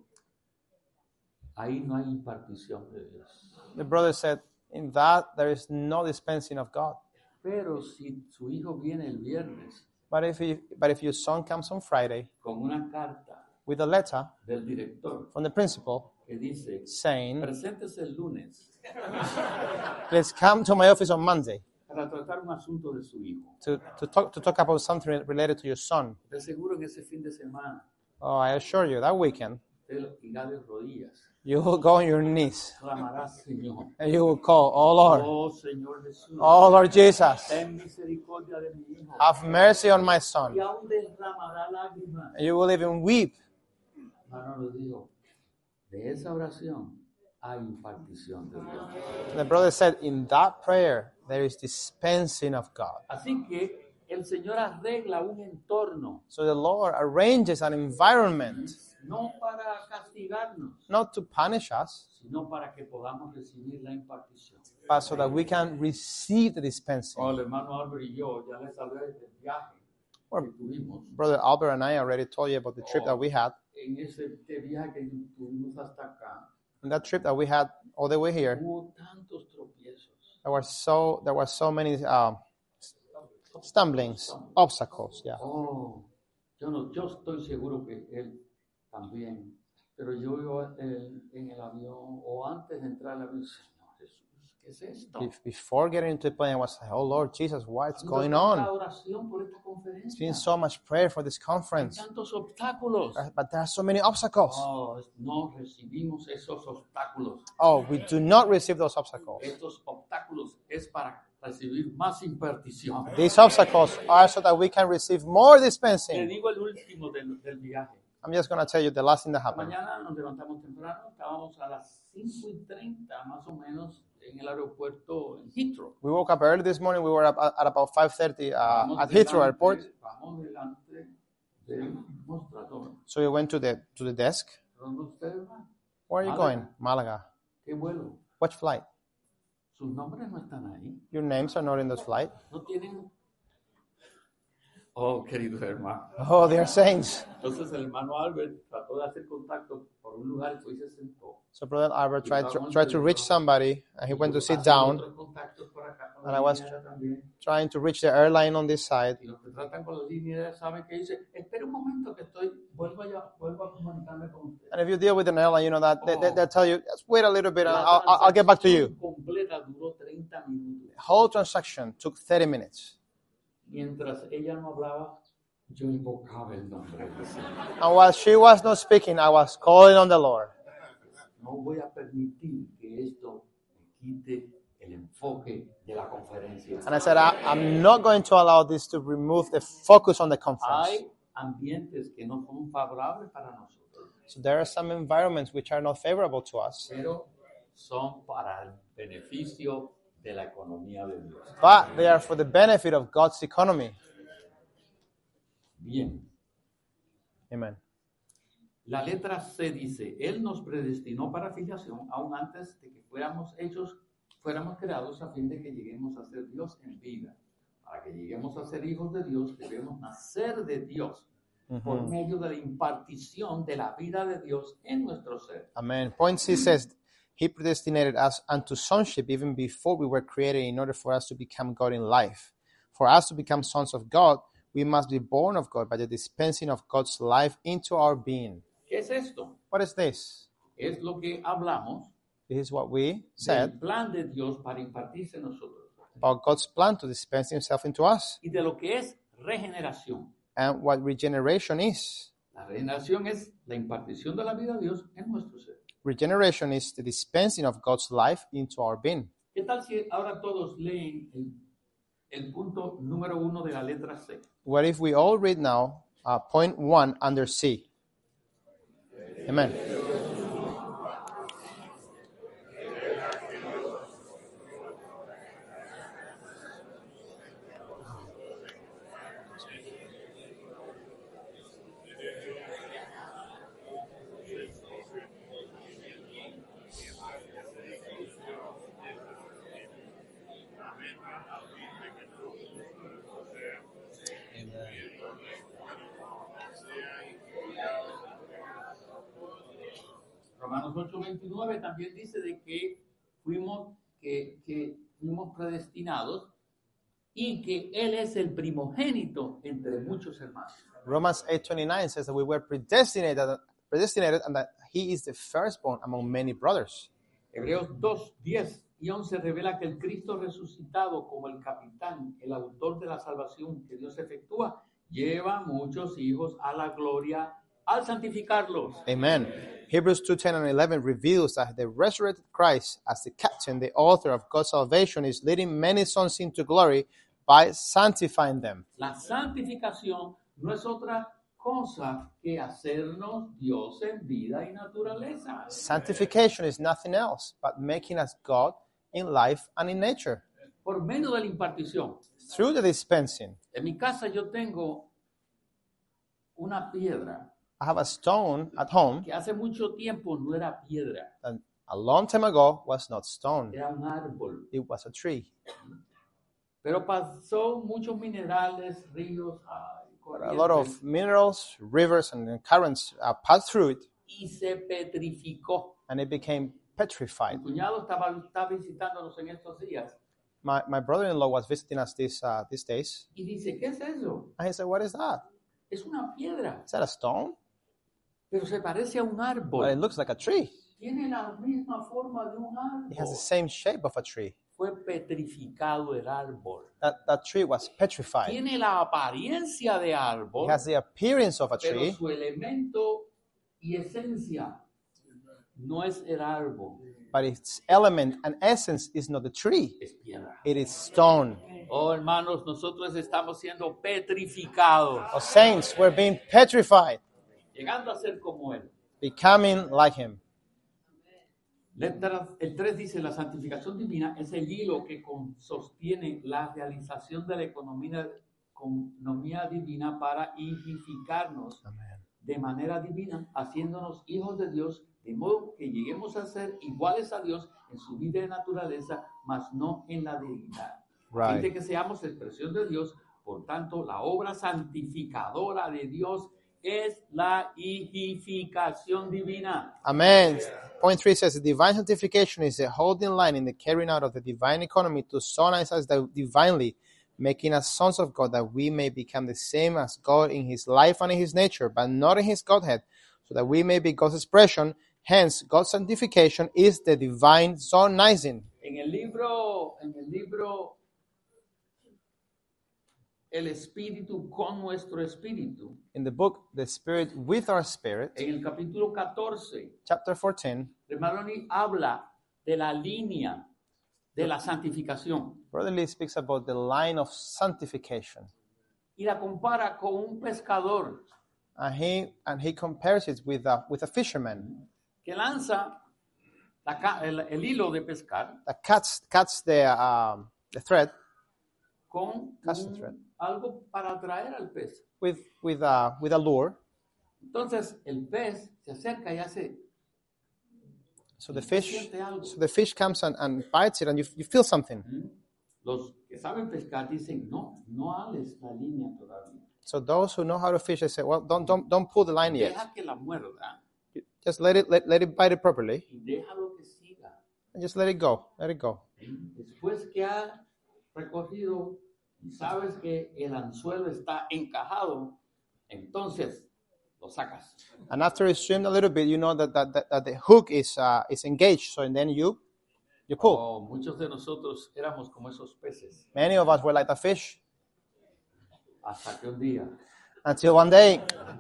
ahí no hay impartición de Dios. The brother said, in that there is no dispensing of God. Pero si su hijo viene el viernes But if he, but if your son comes on Friday con una carta with a letter del director from the principal que dice, saying, preséntese el lunes please come to my office on Monday para tratar un asunto de su hijo. to, to talk to talk about something related to your son. De seguro en ese fin de semana, Oh, I assure you, that weekend, usted irá de rodillas, you will go on your knees clamará, Señor. and you will call, oh Lord, Oh, Señor Jesús, oh Lord Jesus, ten misericordia de mi hijo. have mercy on my son. Y aún derramará lágrimas. And you will even weep. Hermano nos dijo, de esa oración hay impartición de Dios. And the brother said, in that prayer, there is dispensing of God. Así que el Señor arregla un entorno, So the Lord arranges an environment, no para castigarnos, not to punish us, sino para que podamos recibir la impartición. but so that we can receive the dispensing. Oh, el hermano Álvaro y yo ya les hablé del viaje que tuvimos. Brother Albert and I already told you about the trip that we had. En ese viaje que tuvimos hasta acá, And that trip that we had all the way here, hubo tantos tropiezos. there were so there were so many um, stumblings, obstacles. Yeah. Oh, yo no, yo estoy seguro que él también. Pero yo iba eh, en el avión o antes de entrar al avión, Señor Jesús, ¿qué es esto? Be- Before getting into the plane, I was like, "Oh Lord Jesus, what's Haciendo going tanta on? oración por esta It's conferencia. been so much prayer for this Hay conference, tantos obstáculos. but there are so many obstacles." Oh, no recibimos esos obstáculos. Oh, we do not receive those obstacles. Estos obstáculos es para recibir más impartición. These obstacles are so that we can receive more Te dispensing. digo el último del, del viaje. I'm just going to tell you the last thing that happened. Mañana nos levantamos temprano, estábamos a las cinco y treinta más o menos en el aeropuerto en Heathrow. We woke up early this morning. We were up at about five thirty uh, Vamos at Heathrow delante- Airport. Vamos delante del mostrador. So we went to the to the desk. ¿Dónde usted va? Where are you Málaga. going? Malaga. ¿Qué vuelo? Which flight? Sus nombres no están ahí. Your names are not in this flight. No tienen. Oh, queridos hermanos. Oh, they are saints. Entonces el hermano Albert trató de hacer contacto por un lugar y fue y se sentó. So Brother Albert tried to, tried to reach somebody, and he went to sit down, Otros contactos por acá con and la I was- línea también. trying to reach the airline on this side. Y los que tratan con la línea saben que dice, espera un momento que estoy, vuelvo, allá, vuelvo a comunicarme con usted. And if you deal with an airline, you know that they, they, Oh. they'll tell you, just wait a little bit, and La I'll, I'll I'll get back to you. transacción completa duró treinta minutos. The whole transaction took thirty minutes. Mientras ella no hablaba, yo invocaba el nombre del Señor. And while she was not speaking, I was calling on the Lord. No voy a permitir que esto me quite el enfoque de la conferencia. And I said, I, I'm not going to allow this to remove the focus on the conference. Hay ambientes que no son favorables para nosotros, So there are some environments which are not favorable to us, pero son para el beneficio de la economía de Dios. but they are for the benefit of God's economy. Bien, Amen. la letra C dice, Él nos predestinó para filiación aún antes de que fuéramos hechos, fuéramos creados a fin de que lleguemos a ser Dios en vida. Para que lleguemos a ser hijos de Dios, debemos nacer de Dios por medio de la impartición de la vida de Dios en nuestro ser. Amen. Point C says, He predestinated us unto sonship even before we were created in order for us to become God in life. For us to become sons of God, we must be born of God by the dispensing of God's life into our being. ¿Qué es esto? What is this? Es lo que hablamos This is what we del said plan de Dios para impartirse en nosotros about God's plan to dispense Himself into us y de lo que es regeneración. and what regeneration is. La regeneración es la impartición de la vida de Dios en nuestro ser. Regeneration is the dispensing of God's life into our being. ¿Qué tal si ahora todos leen el, el punto número uno de la letra C? What if we all read now uh, point one under C? Amen. Romanos ocho veintinueve también dice de que fuimos, que, que fuimos predestinados y que Él es el primogénito entre muchos hermanos. Romans eight twenty-nine says that we were predestinated, predestinated and that he is the firstborn among many brothers. Hebreos dos, diez y once revela que el Cristo resucitado como el capitán, el autor de la salvación que Dios efectúa, lleva muchos hijos a la gloria al santificarlos. Amen. Hebrews two ten and eleven reveals that the resurrected Christ, as the captain, the author of God's salvation, is leading many sons into glory by sanctifying them. La santificación no es otra cosa que hacernos Dios en vida y naturaleza. Sanctification is nothing else but making us God in life and in nature. Por medio de la impartición. Through the dispensing. En mi casa yo tengo una piedra I have a stone at home que hace mucho tiempo no era piedra, that a long time ago was not stone. era un árbol. It was a tree. Pero pasó muchos minerales, ríos, ay, A lot of minerals, rivers, and currents uh, passed through it, y se petrificó. and it became Mi petrified. cuñado estaba, estaba visitándonos en estos días My, my brother-in-law was visiting us these, uh, these days, y dice, ¿qué es eso? and he said, "What is that? Es una piedra, Is that a stone? pero se parece a un But it árbol. looks like a tree. Tiene la misma forma de un It has the árbol. same shape of a tree. Fue petrificado el árbol. That, that tree was petrified. Tiene la apariencia de árbol, It has the appearance of a pero tree, su elemento y esencia no es el árbol, but its element and essence is not the tree. es piedra. It is stone. Oh, hermanos, nosotros estamos siendo petrificados, Oh, saints, we're being petrified, llegando a ser como Él. becoming like him. Letra- El tres dice, la santificación divina es el hilo que con- sostiene la realización de la economía, economía divina para hijificarnos de manera divina, haciéndonos hijos de Dios, de modo que lleguemos a ser iguales a Dios en su vida y naturaleza, mas no en la deidad. Right. Gente que seamos expresión de Dios, por tanto, la obra santificadora de Dios es la hijificación divina. Amen. Point three says the divine sanctification is a holding line in the carrying out of the divine economy to sonize us divinely, making us sons of God, that we may become the same as God in his life and in his nature, but not in his Godhead, so that we may be God's expression. Hence, God's sanctification is the divine sonizing. En el libro, en el libro El Espíritu con nuestro Espíritu, In the book, The Spirit with Our Spirit, en el capítulo catorce, chapter fourteen, Maloney habla de la línea de la santificación Brother Lee speaks about the line of sanctification. y la compara con un pescador And he, and he compares it with a, with a fisherman que lanza la ca- el, el hilo de pescar that cuts, cuts the, um, the thread con Cast the un- thread. algo para atraer al pez. with, with, a, with a lure. Entonces el pez se acerca y hace, So the fish, siente algo. so the fish comes and, and bites it, and you, you feel something. Los que saben pescar dicen, no, no ales la línea todavía. So those who know how to fish, they say, well, don't, don't, don't pull the line yet. Deja que la muerda Just let it, let, let it bite it properly, y déjalo que siga. and just let it go. Let it go. Después que ha recogido y sabes que el anzuelo está encajado, entonces lo sacas. And after you swim a little bit, you know that, that, that, that the hook is, uh, is engaged. So and then you, you pull. Oh, muchos de nosotros éramos como esos peces, Many of us were like the fish hasta que un día until one day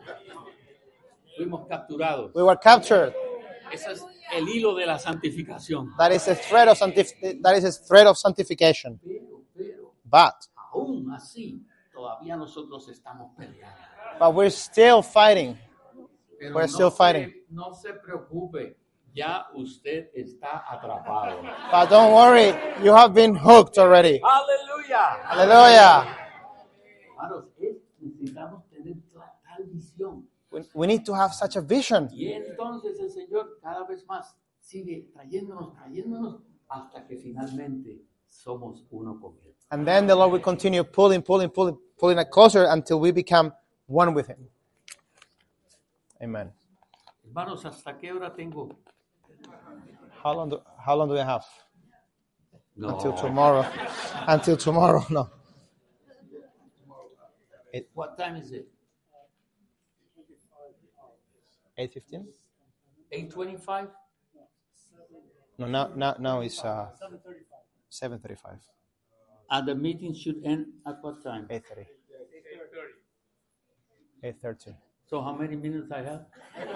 fuimos capturados. we were captured. Ese es el hilo de la santificación. That is a thread of sanctif- that is a thread of sanctification. Pero, pero, But aún así, todavía nosotros estamos peleando. but we're still fighting. Pero We're no still se- fighting. no se preocupe, ya usted está atrapado. But don't worry, you have been hooked already. ¡Aleluya! Hallelujah. Hermanos, es- necesitamos tener tal, tal visión. We, we need to have such a vision. Y entonces el Señor cada vez más sigue trayéndonos, trayéndonos, hasta que finalmente somos uno con Él. And then the Lord will continue pulling, pulling, pulling, pulling it closer until we become one with Him. Amen. Hermanos, ¿hasta qué hora tengo How long do How long do we have? No. Until tomorrow. Until tomorrow, no. What time is it? eight fifteen? eight twenty-five? No, now now now it's uh seven thirty-five. And the meeting should end at what time? eight thirty. eight thirty. So how many minutes I have?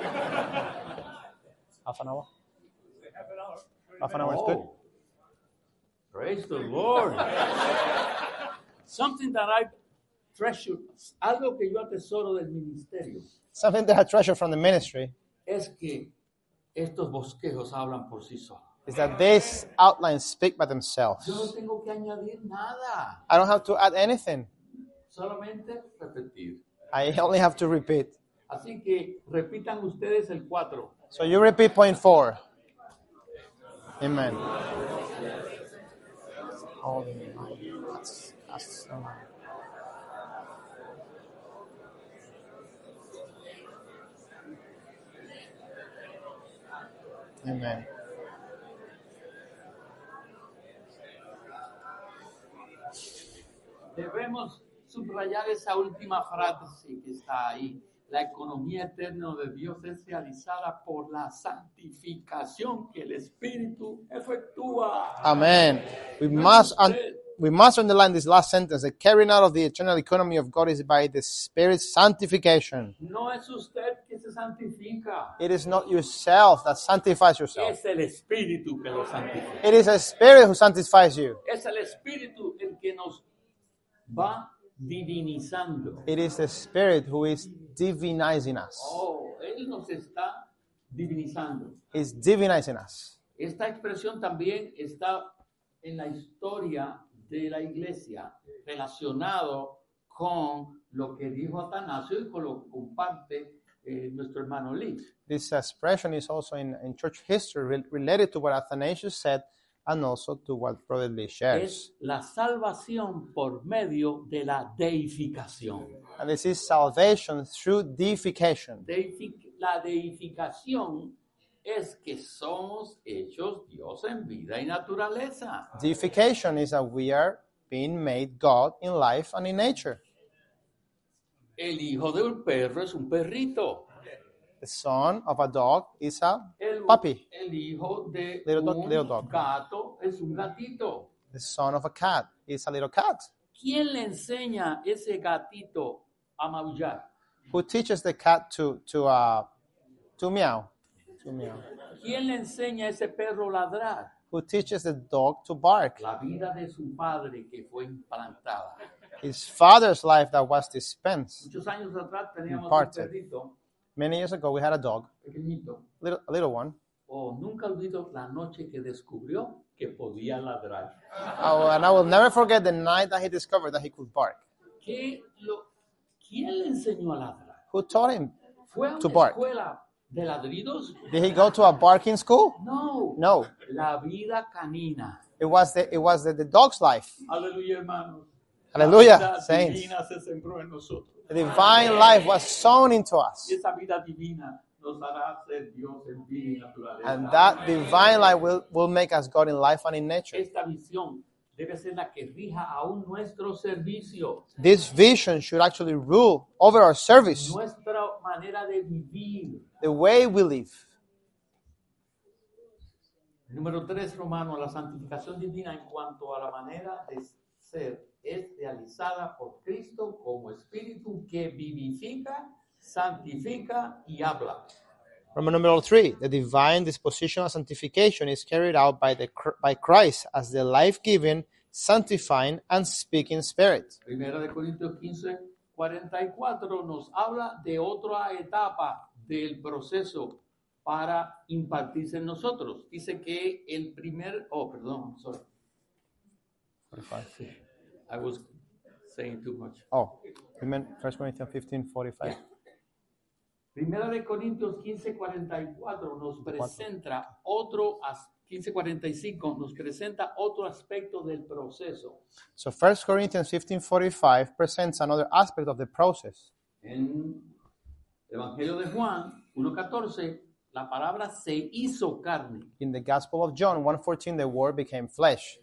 Half an hour? Half an hour is good. Oh, praise the Lord. Something that I treasure, algo que yo atesoro del ministerio, Something that I treasure from the ministry es que estos bosquejos hablan por sí solos. is that these outlines speak by Yo no themselves. tengo que añadir nada, I don't have to add anything. solamente repetir. I only have to repeat. Así que repitan ustedes el cuatro. So you repeat point four. Amen. Oh, that's, that's, um, Amen. Debemos subrayar esa última frase que está ahí. La economía eterna de Dios es realizada por la santificación que el Espíritu efectúa. Amen. We must un- we must underline this last sentence. The carrying out of the eternal economy of God is by the Spirit's sanctification. No es usted que se santifica, It is not yourself that sanctifies yourself. es el Espíritu que lo santifica. It is the Spirit who sanctifies you. Es el Espíritu el que nos va divinizando. It is the Spirit who is divinizing us. Oh, Él nos está divinizando. He's divinizing us. Esta expresión también está en la historia de la iglesia, relacionado con lo que dijo Atanasio y con lo que comparte eh, nuestro hermano Lee. This expression is also in, in church history re- related to what Athanasius said and also to what Brother Lee shares. Es la salvación por medio de la deificación. And this is salvation through deification. Deific- la deificación es que somos hechos Dios en vida y naturaleza. Deification is that we are being made God in life and in nature. El hijo de un perro es un perrito. The son of a dog is a El, puppy. el hijo de Little dog, un little dog. gato es un gatito. The son of a cat is a little cat. ¿Quién le enseña ese gatito a maullar? Who teaches the cat to to uh to meow? To meow. ¿Quién le enseña a ese perro a ladrar? Who teaches the dog to bark? La vida de su padre que fue implantada. His father's life that was dispensed. Muchos años atrás teníamos Imparted. un perrito Many years ago, we had a dog, pequeñito. little, a little one. Oh, nunca olvido la noche que descubrió que podía ladrar. Oh, and I will never forget the night that he discovered that he could bark. ¿Qué lo, ¿Quién le enseñó a ladrar? Who taught him? ¿Fue a To una bark. escuela de ladridos? Did he go to a barking school? No. No. La vida canina. It was the it was the, the dog's life. Aleluya, hermanos. Hallelujah, La vida saints. divina se sembró en nosotros. The divine life was sown into us. Esa vida divina nos hará ser Dios en vida y naturaleza. And that divine life will, will make us God in life and in nature. Esta visión debe ser la que rija aún nuestro servicio, This vision should actually rule over our service, nuestra manera de vivir. the way we live. Número tres, Romano, la santificación divina en cuanto a la manera de ser es realizada por Cristo como Espíritu que vivifica, santifica y habla. Roman number three, the divine disposition of sanctification is carried out by the by Christ as the life-giving, sanctifying, and speaking Spirit. Primera de Corintios quince, cuarenta y cuatro nos habla de otra etapa del proceso para impartirse en nosotros. Dice que el primer, oh, perdón, sorry. forty-five. I was saying too much. Oh, you meant First Corinthians fifteen forty-five. Primera de Corintios quince, cuarenta y cuatro nos presenta otro, as- quince, cuarenta y cinco nos presenta otro aspecto del proceso. So First Corinthians fifteen forty-five presents another aspect of the process. En el Evangelio de Juan uno catorce la palabra se hizo carne. In the Gospel of John one fourteen, the Word became flesh.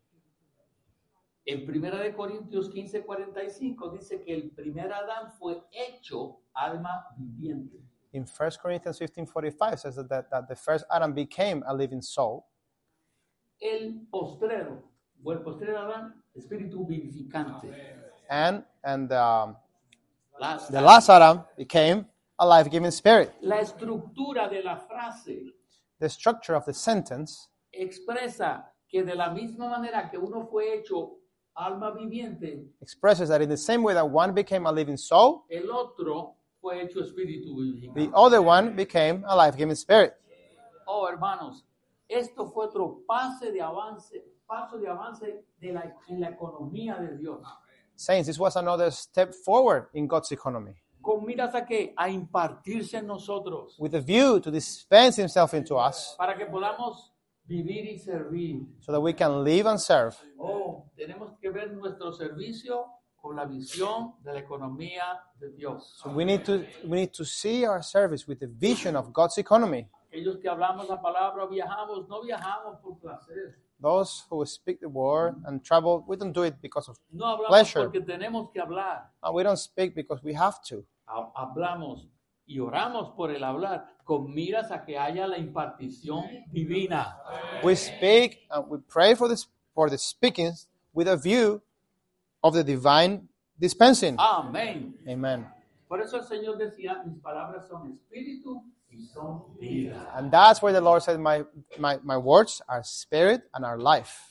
En Primera de Corintios quince cuarenta y cinco dice que el primer Adán fue hecho alma viviente. In First Corinthians fifteen forty-five says that, that, that the first Adam became a living soul. El postrero, o el postrero Adán, espíritu vivificante. And, and um, Last the last Adam became a life-giving spirit. La estructura de la frase The structure of the sentence expresa que de la misma manera que uno fue hecho alma viviente, expresses that in the same way that one became a living soul, el otro fue hecho espíritu the vivificante. other one became a life-giving spirit. Oh, hermanos, esto fue otro pase de avance, paso de avance de la, en la economía de Dios. Saints, this was another step forward in God's economy, Con miras a qué? A impartirse en nosotros with a view to dispense himself into us para que podamos vivir y servir. so that we can live and serve. Oh, tenemos que ver nuestro servicio con la visión de la economía de Dios. So we need to we need to see our service with the vision of God's economy. Aquellos que hablamos la palabra, viajamos, no viajamos por placer. Those who speak the word and travel, we don't do it because of No hablamos pleasure. porque tenemos que hablar. And we don't speak because we have to. Ha- Hablamos y oramos por el hablar con miras a que haya la impartición divina. We speak and we pray for this for the speakings with a view of the divine dispensing. Amén. Amen. Por eso el Señor decía, mis palabras son espíritu y son vida. And that's where the Lord said, my, my, my words are spirit and are life.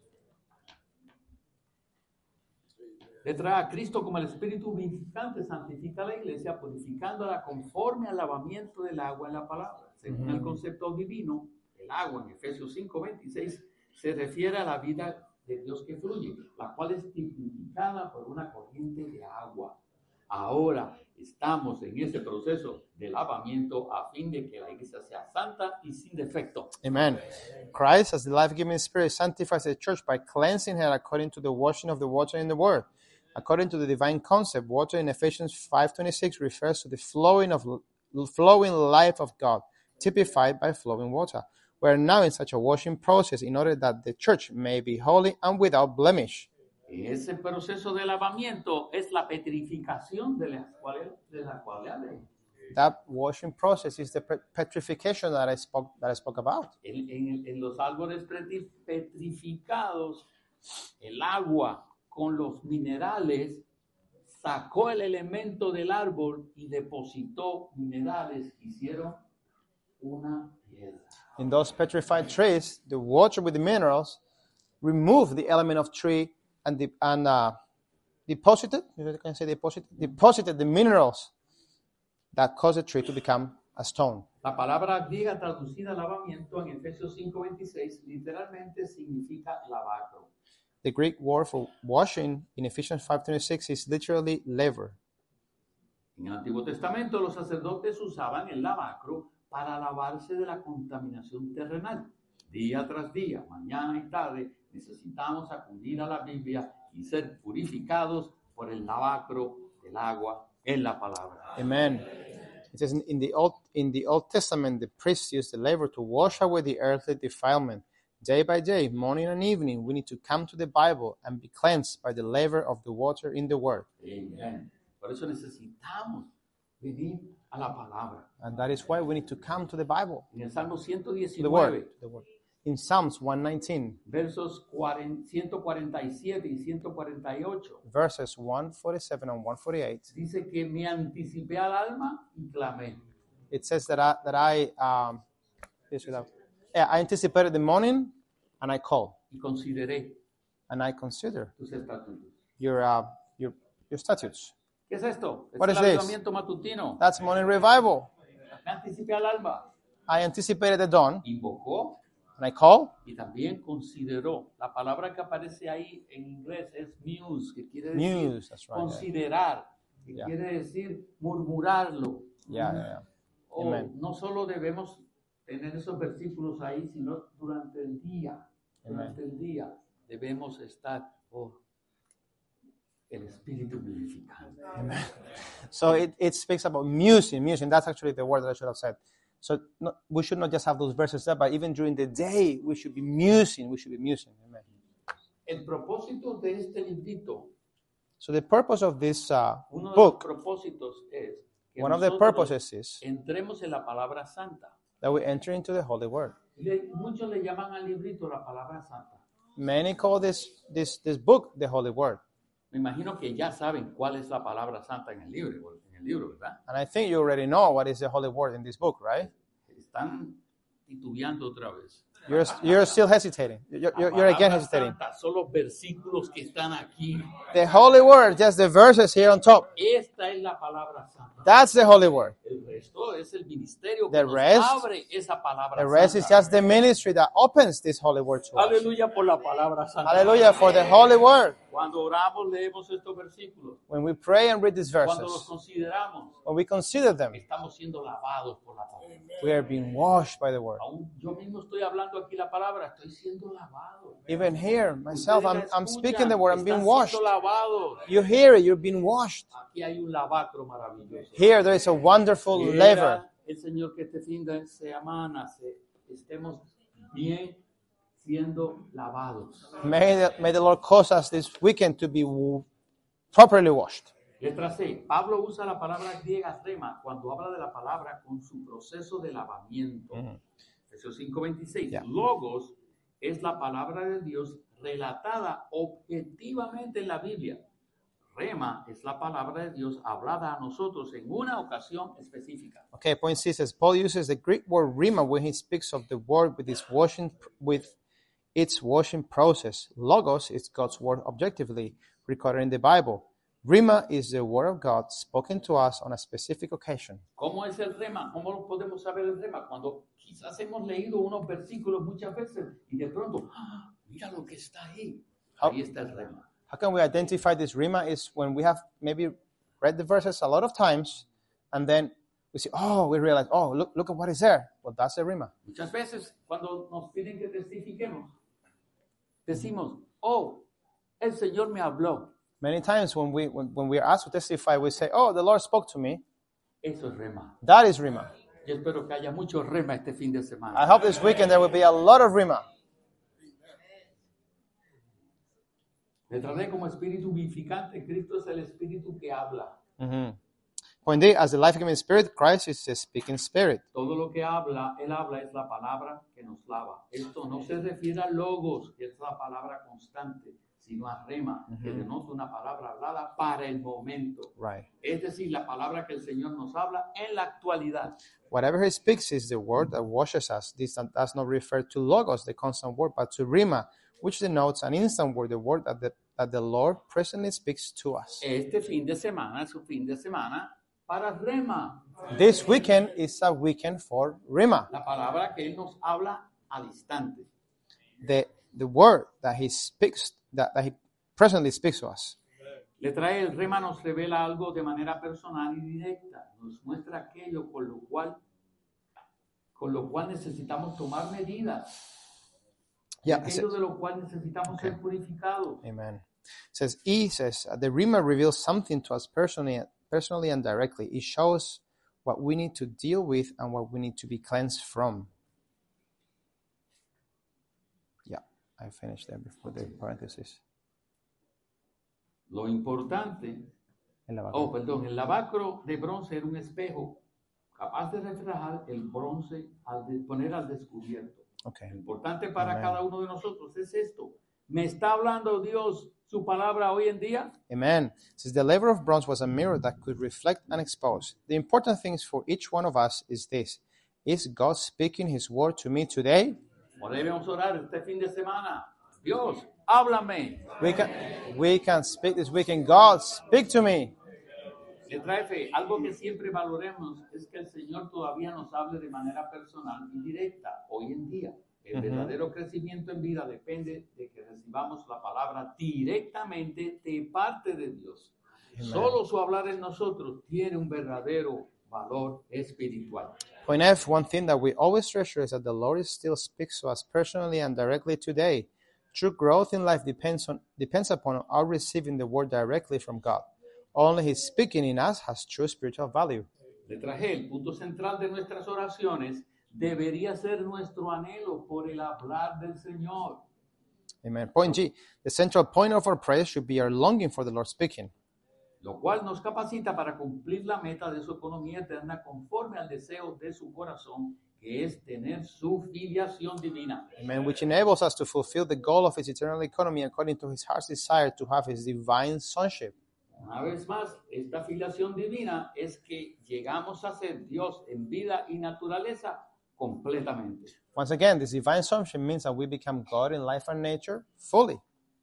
Le trae a Cristo como el Espíritu vivificante, santifica a la iglesia, purificándola conforme al lavamiento del agua en la palabra. Según el concepto divino, el agua en Efesios cinco veintiséis se refiere a la vida de Dios que fluye, la cual es tipificada por una corriente de agua. Ahora estamos en ese proceso de lavamiento a fin de que la iglesia sea santa y sin defecto. Amen. Christ, as the life-giving Spirit, sanctifies the church by cleansing her according to the washing of the water in the Word. According to the divine concept, water in Ephesians five twenty-six refers to the flowing of flowing life of God, typified by flowing water. We are now in such a washing process in order that the church may be holy and without blemish. Ese proceso de lavamiento es la petrificación de la cual, de la cual le hablé. That washing process is the petrification that I spoke that I spoke about. En, en, en los árboles petri- petrificados, el agua con los minerales sacó el elemento del árbol y depositó minerales que hicieron una piedra. In those petrified trees, the water with the minerals removed the element of tree and the, and uh, deposited. You can say deposited. Deposited the minerals that caused the tree to become a stone. La palabra griega traducida lavamiento en Efesios cinco veintiséis literalmente significa lavacro. The Greek word for washing in Ephesians five twenty-six is literally laver. En el Antiguo Testamento los sacerdotes usaban el lavacro para lavarse de la contaminación terrenal. Día tras día, mañana y tarde, necesitamos acudir a la Biblia y ser purificados por el lavacro del agua en la palabra. Amen. It says in the Old in the Old Testament, the priests used the laver to wash away the earthly defilement. Day by day, morning and evening, we need to come to the Bible and be cleansed by the laver of the water in the Word. Amen. Por eso necesitamos venir a la palabra. And that is why we need to come to the Bible, En el Salmo ciento to the diecinueve, Word. The Word. In Psalms one nineteen, versos ciento cuarenta y siete y ciento cuarenta y ocho, verses one forty-seven and one forty-eight, dice que me anticipé al alma y clamé. it says that I, that I, um, this without, yeah, I anticipated the morning and I called Y consideré and I consider tus estatutos. your, uh, your, your statutes. ¿Qué es esto? Es What el is this? avivamiento matutino. That's morning revival. Me anticipé al alma. I anticipated the dawn Invocó and I called y también consideró. La palabra que aparece ahí en inglés es muse, que quiere decir Muse, that's right, yeah. considerar, que Yeah. quiere decir murmurarlo. Yeah, yeah, yeah. O Amen. no solo debemos tener esos versículos ahí, sino durante el día. Durante el día debemos estar, oh, el espíritu vivificante. So it, it speaks about musing, musing. That's actually the word that I should have said. So no, we should not just have those verses there, but even during the day, we should be musing. We should be musing. Amen. El propósito de este librito, So the purpose of this uh, uno de book, los propósitos es que one of the nosotros purposes is entremos en la palabra santa. that we enter into the Holy Word. Le- muchos le llaman al librito la palabra santa. Many call this this this book the Holy Word, Me imagino que ya saben cuál es la palabra santa en el libro, en el libro, ¿verdad? and I think you already know what is the Holy Word in this book, right? Están titubeando otra vez. You're you're still hesitating. You're, you're, you're again La palabra hesitating. santa son los versículos que están aquí. The Holy Word, just the verses here on top. Esta es la palabra santa. That's the Holy Word. El resto es el ministerio que The nos rest- abre esa palabra The rest is santa. just the ministry that opens this Holy Word to us. Aleluya por la palabra santa. Hallelujah for the Holy Word. Cuando oramos leemos estos versículos. When we pray and read these Cuando los verses, consideramos, when we consider them, estamos siendo lavados por la palabra. we are being washed by the Word. Aún yo mismo estoy hablando aquí la palabra, estoy siendo lavado. Even here, myself, I'm, Ustedes la I'm escuchan, speaking the Word. I'm being están washed. siendo lavados. You hear it. You're being washed. Aquí hay un lavacro maravilloso. Here, there is a wonderful Quiera lever. el Señor que este fin de semana se, estemos bien siendo lavados. May the, may the Lord cause us this weekend to be w- properly washed. Letra C. Pablo usa la palabra griega rema cuando habla de la palabra con su proceso de lavamiento. Efesios cinco veintiséis. Yeah. Logos es la palabra de Dios relatada objetivamente en la Biblia. Rema es la palabra de Dios hablada a nosotros en una ocasión específica. Okay, point C says Paul uses the Greek word rhema when he speaks of the word with its washing with its washing process. Logos is God's word objectively recorded in the Bible. Rhema is the word of God spoken to us on a specific occasion. ¿Cómo es el rema? ¿Cómo lo podemos saber el rema? Cuando quizás hemos leído unos versículos muchas veces y de pronto, ¡ah! Mira lo que está ahí. Ahí está el rema. How can we identify this rhema? Is when we have maybe read the verses a lot of times, and then we say, oh, we realize, oh, look, look at what is there. Well, that's the rhema. Muchas veces cuando nos piden que testifiquemos, decimos, oh, el Señor me habló. Many times when we when, when we are asked to testify, we say, oh, the Lord spoke to me. Eso es rema. That is rhema. Yo espero que haya mucho rema este fin de semana. I hope this weekend there will be a lot of rhema. Le traté como espíritu vivificante. Cristo es el espíritu que habla. Mm-hmm. Point D, as the life-giving spirit, Christ is the speaking spirit. Todo lo que habla, Él habla, es la palabra que nos lava. Esto no se refiere a logos, que es la palabra constante, sino a rema, que denota una palabra hablada para el momento. Right. Es decir, la palabra que el Señor nos habla en la actualidad. Whatever he speaks is the word that washes us. This does not refer to logos, the constant word, but to rhema, which denotes an instant word, the word that the, that the Lord presently speaks to us. Este fin de semana es un fin de semana para rema. This weekend is a weekend for rhema, La palabra que Él nos habla a distante. the, the word that he speaks, that, that he presently speaks to us. Le trae el rema, nos revela algo de manera personal y directa. Nos muestra aquello con lo cual, con lo cual necesitamos tomar medidas. Yeah, Aquello de lo cual necesitamos ser purificados. Amen. It says E says the rhema reveals something to us personally, personally and directly. It shows what we need to deal with and what we need to be cleansed from. Yeah, I finished there before the parenthesis. Lo importante, El lavacro. oh, perdón, el lavacro de bronce era un espejo capaz de reflejar el bronce al de- poner al descubierto. Okay. Lo importante para Amen. cada uno de nosotros es esto. ¿Me está hablando Dios su palabra hoy en día? Amen. It says the laver of bronze was a mirror that could reflect and expose. The important things for each one of us is this. Is God speaking his word to me today? ¿O debemos orar este fin de semana? Dios, háblame. We can, we can speak this weekend. God, speak to me. Letra F, algo que siempre valoremos es que el Señor todavía nos hable de manera personal y directa hoy en día. El verdadero crecimiento en vida depende de que recibamos la palabra directamente de parte de Dios. Solo su hablar en nosotros tiene un verdadero valor espiritual. Point F, one thing that we always treasure is that the Lord still speaks to us personally and directly today. True growth in life depends on depends upon our receiving the word directly from God. Only his speaking in us has true spiritual value. Letra G, el punto central de nuestras oraciones debería ser nuestro anhelo por el hablar del Señor. Amen. Point G. The central point of our prayer should be our longing for the Lord speaking, Lo cual nos capacita para cumplir la meta de su economía eterna conforme al deseo de su corazón, que es tener su filiación divina. Amen, which enables us to fulfill the goal of his eternal economy according to his heart's desire to have his divine sonship. Una vez más, esta filiación divina es que llegamos a ser Dios en vida y naturaleza completamente. Once again, this divine sonship means that we become God in life and nature fully.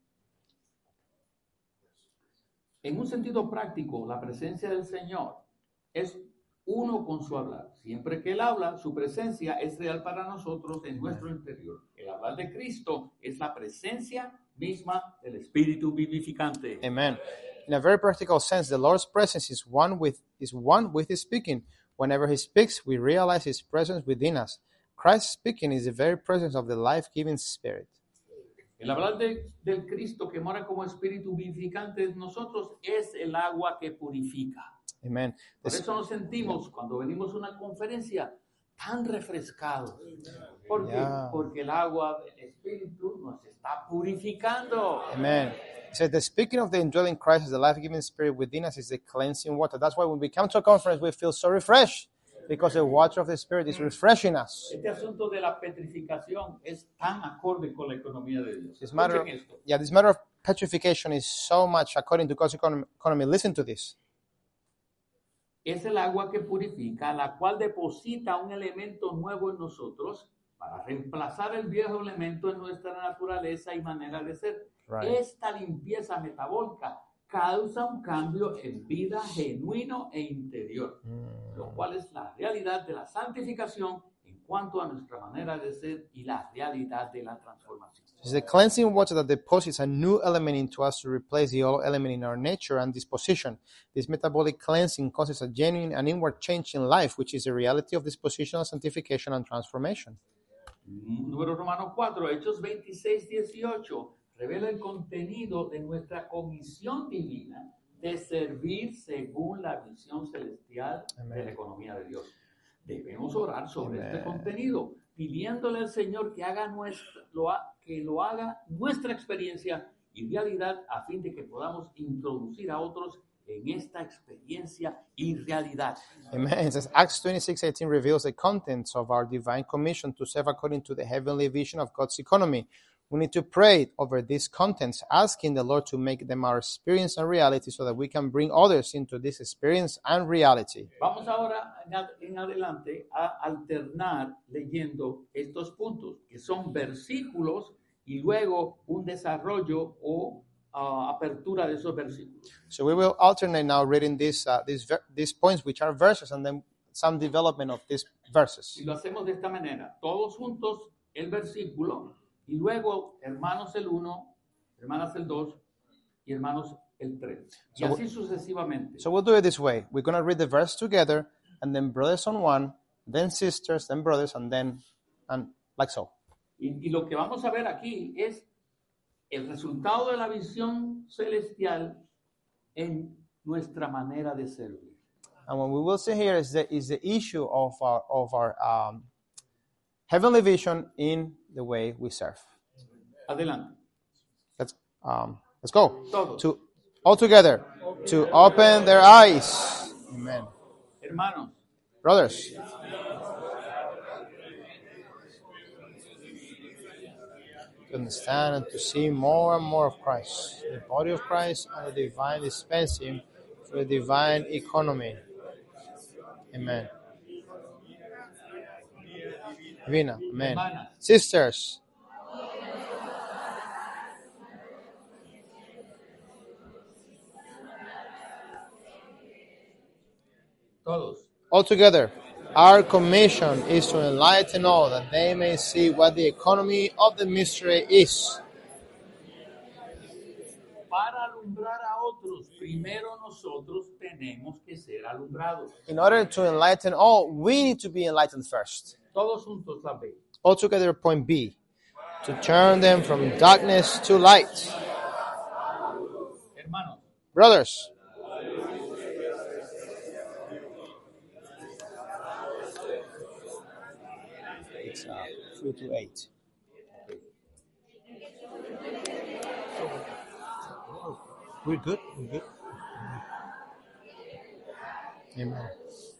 En un sentido práctico, la presencia del Señor es uno con su hablar. Siempre que Él habla, su presencia es real para nosotros en nuestro interior. El hablar de Cristo es la presencia misma del Espíritu vivificante. Amen. In a very practical sense, the Lord's presence is one with is one with his speaking. Whenever he speaks, we realize his presence within us. Christ speaking is the very presence of the life-giving Spirit. El hablar de, del Cristo que mora como Espíritu vivificante en nosotros es el agua que purifica. Amen. Por This- eso nos sentimos cuando venimos a una conferencia tan refrescados. ¿Por qué? Yeah. Porque el agua del Espíritu nos está purificando. Amen. He said, the speaking of the indwelling Christ is the life-giving Spirit within us is the cleansing water. That's why when we come to a conference, we feel so refreshed, because the water of the Spirit is refreshing us. Este asunto de la petrificación es tan acorde con la economía de Dios. This matter, Escuchen esto. yeah, this matter of petrification is so much according to God's economy. economy. Listen to this. Es el agua que purifica, la cual deposita un elemento nuevo en nosotros para reemplazar el viejo elemento en nuestra naturaleza y manera de ser. Right. Esta limpieza metabólica causa un cambio en vida genuino e interior, lo cual es la realidad de la santificación en cuanto a nuestra manera de ser y la realidad de la transformación. It's the cleansing water that deposits a new element into us to replace the old element in our nature and disposition. This metabolic cleansing causes a genuine and inward change in life, which is the reality of dispositional sanctification and transformation. Número Romano cuatro, Hechos veintiséis, dieciocho, revela el contenido de nuestra comisión divina de servir según la visión celestial Amén. de la economía de Dios. Debemos orar sobre Amén. este contenido, pidiéndole al Señor que haga nuestra, lo, ha- que lo haga nuestra experiencia y realidad a fin de que podamos introducir a otros en esta experiencia y realidad. Amen. It says Acts twenty-six eighteen reveals the contents of our divine commission to serve according to the heavenly vision of God's economy. We need to pray over these contents, asking the Lord to make them our experience and reality so that we can bring others into this experience and reality. Vamos ahora en, ad- en adelante a alternar leyendo estos puntos, que son versículos y luego un desarrollo o ah, apertura de esos versículos. So we will alternate now reading these uh, these ver- these points, which are verses, and then some development of these verses. Y lo hacemos de esta manera, todos juntos el versículo y luego hermanos el uno, hermanas el dos y hermanos el tres. Y So- así sucesivamente. So we'll do it this way. We're going to read the verse together, and then brothers on one, then sisters, then brothers, and then, and like so. Y, y lo que vamos a ver aquí es el resultado de la visión celestial en nuestra manera de servir. And what we will see here is the, is the issue of our, of our um, heavenly vision in the way we serve. Adelante. Let's, um, let's go. Todos. To, all together, to open their eyes. Amen. Hermanos, Brothers, to understand and to see more and more of Christ, the body of Christ and the divine dispensing for the divine economy. Amen. Divina, amen. hermanas, Sisters, todos. all together, our commission is to enlighten all that they may see what the economy of the mystery is. Para alumbrar a otros, primero nosotros tenemos que ser alumbrados. In order to enlighten all, we need to be enlightened first. Todos juntos la B. Altogether, point B, to turn them from darkness to light. Hermanos, Brothers, three to eight. We're good. We're good. Amen.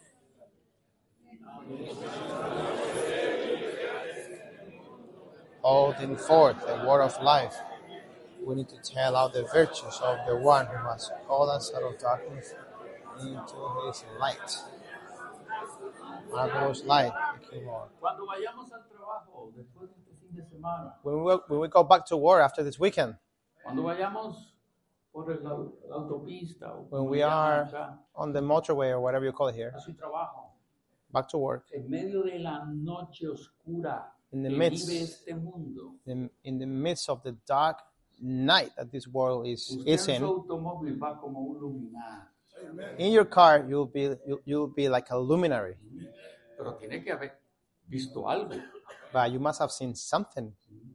Holding forth the word of life, we need to tell out the virtues of the one who has called us out of darkness into his light. Marvelous light. Thank you, Lord. Cuando vayamos al trabajo después de este fin de semana, When we, when we go back to work after this weekend, cuando vayamos por el- la, la autopista o when como we le llaman are acá, on the motorway or whatever you call it here, a su trabajo, back to work, en medio de la noche oscura In the que midst. vive este mundo, in, in the midst of the dark night that this world is, usted is en su in, automóvil va como un luminar, in your car, you'll be, you'll, you'll be like a luminary. pero tiene que haber visto algo. But you must have seen something.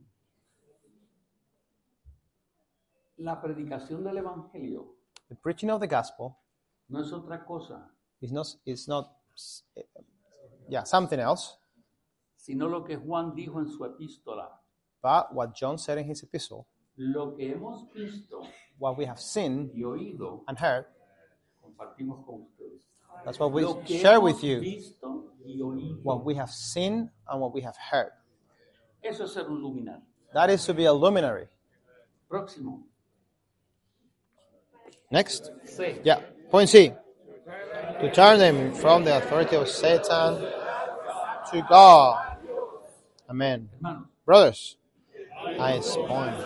La predicación del evangelio The preaching of the gospel no es otra cosa, is not, is not yeah, something else, sino lo que Juan dijo en su epístola. but what John said in his epistle, Lo que hemos visto what we have seen y oído, and heard, compartimos con ustedes. that's what we Lo que share hemos with you. visto y oído. What we have seen and what we have heard. Eso es ser un luminar. That is to be a luminary. Próximo. Next. C. Yeah. Point C. To turn them from the authority of Satan to God. Amen. Hermanos, Brothers, nice point.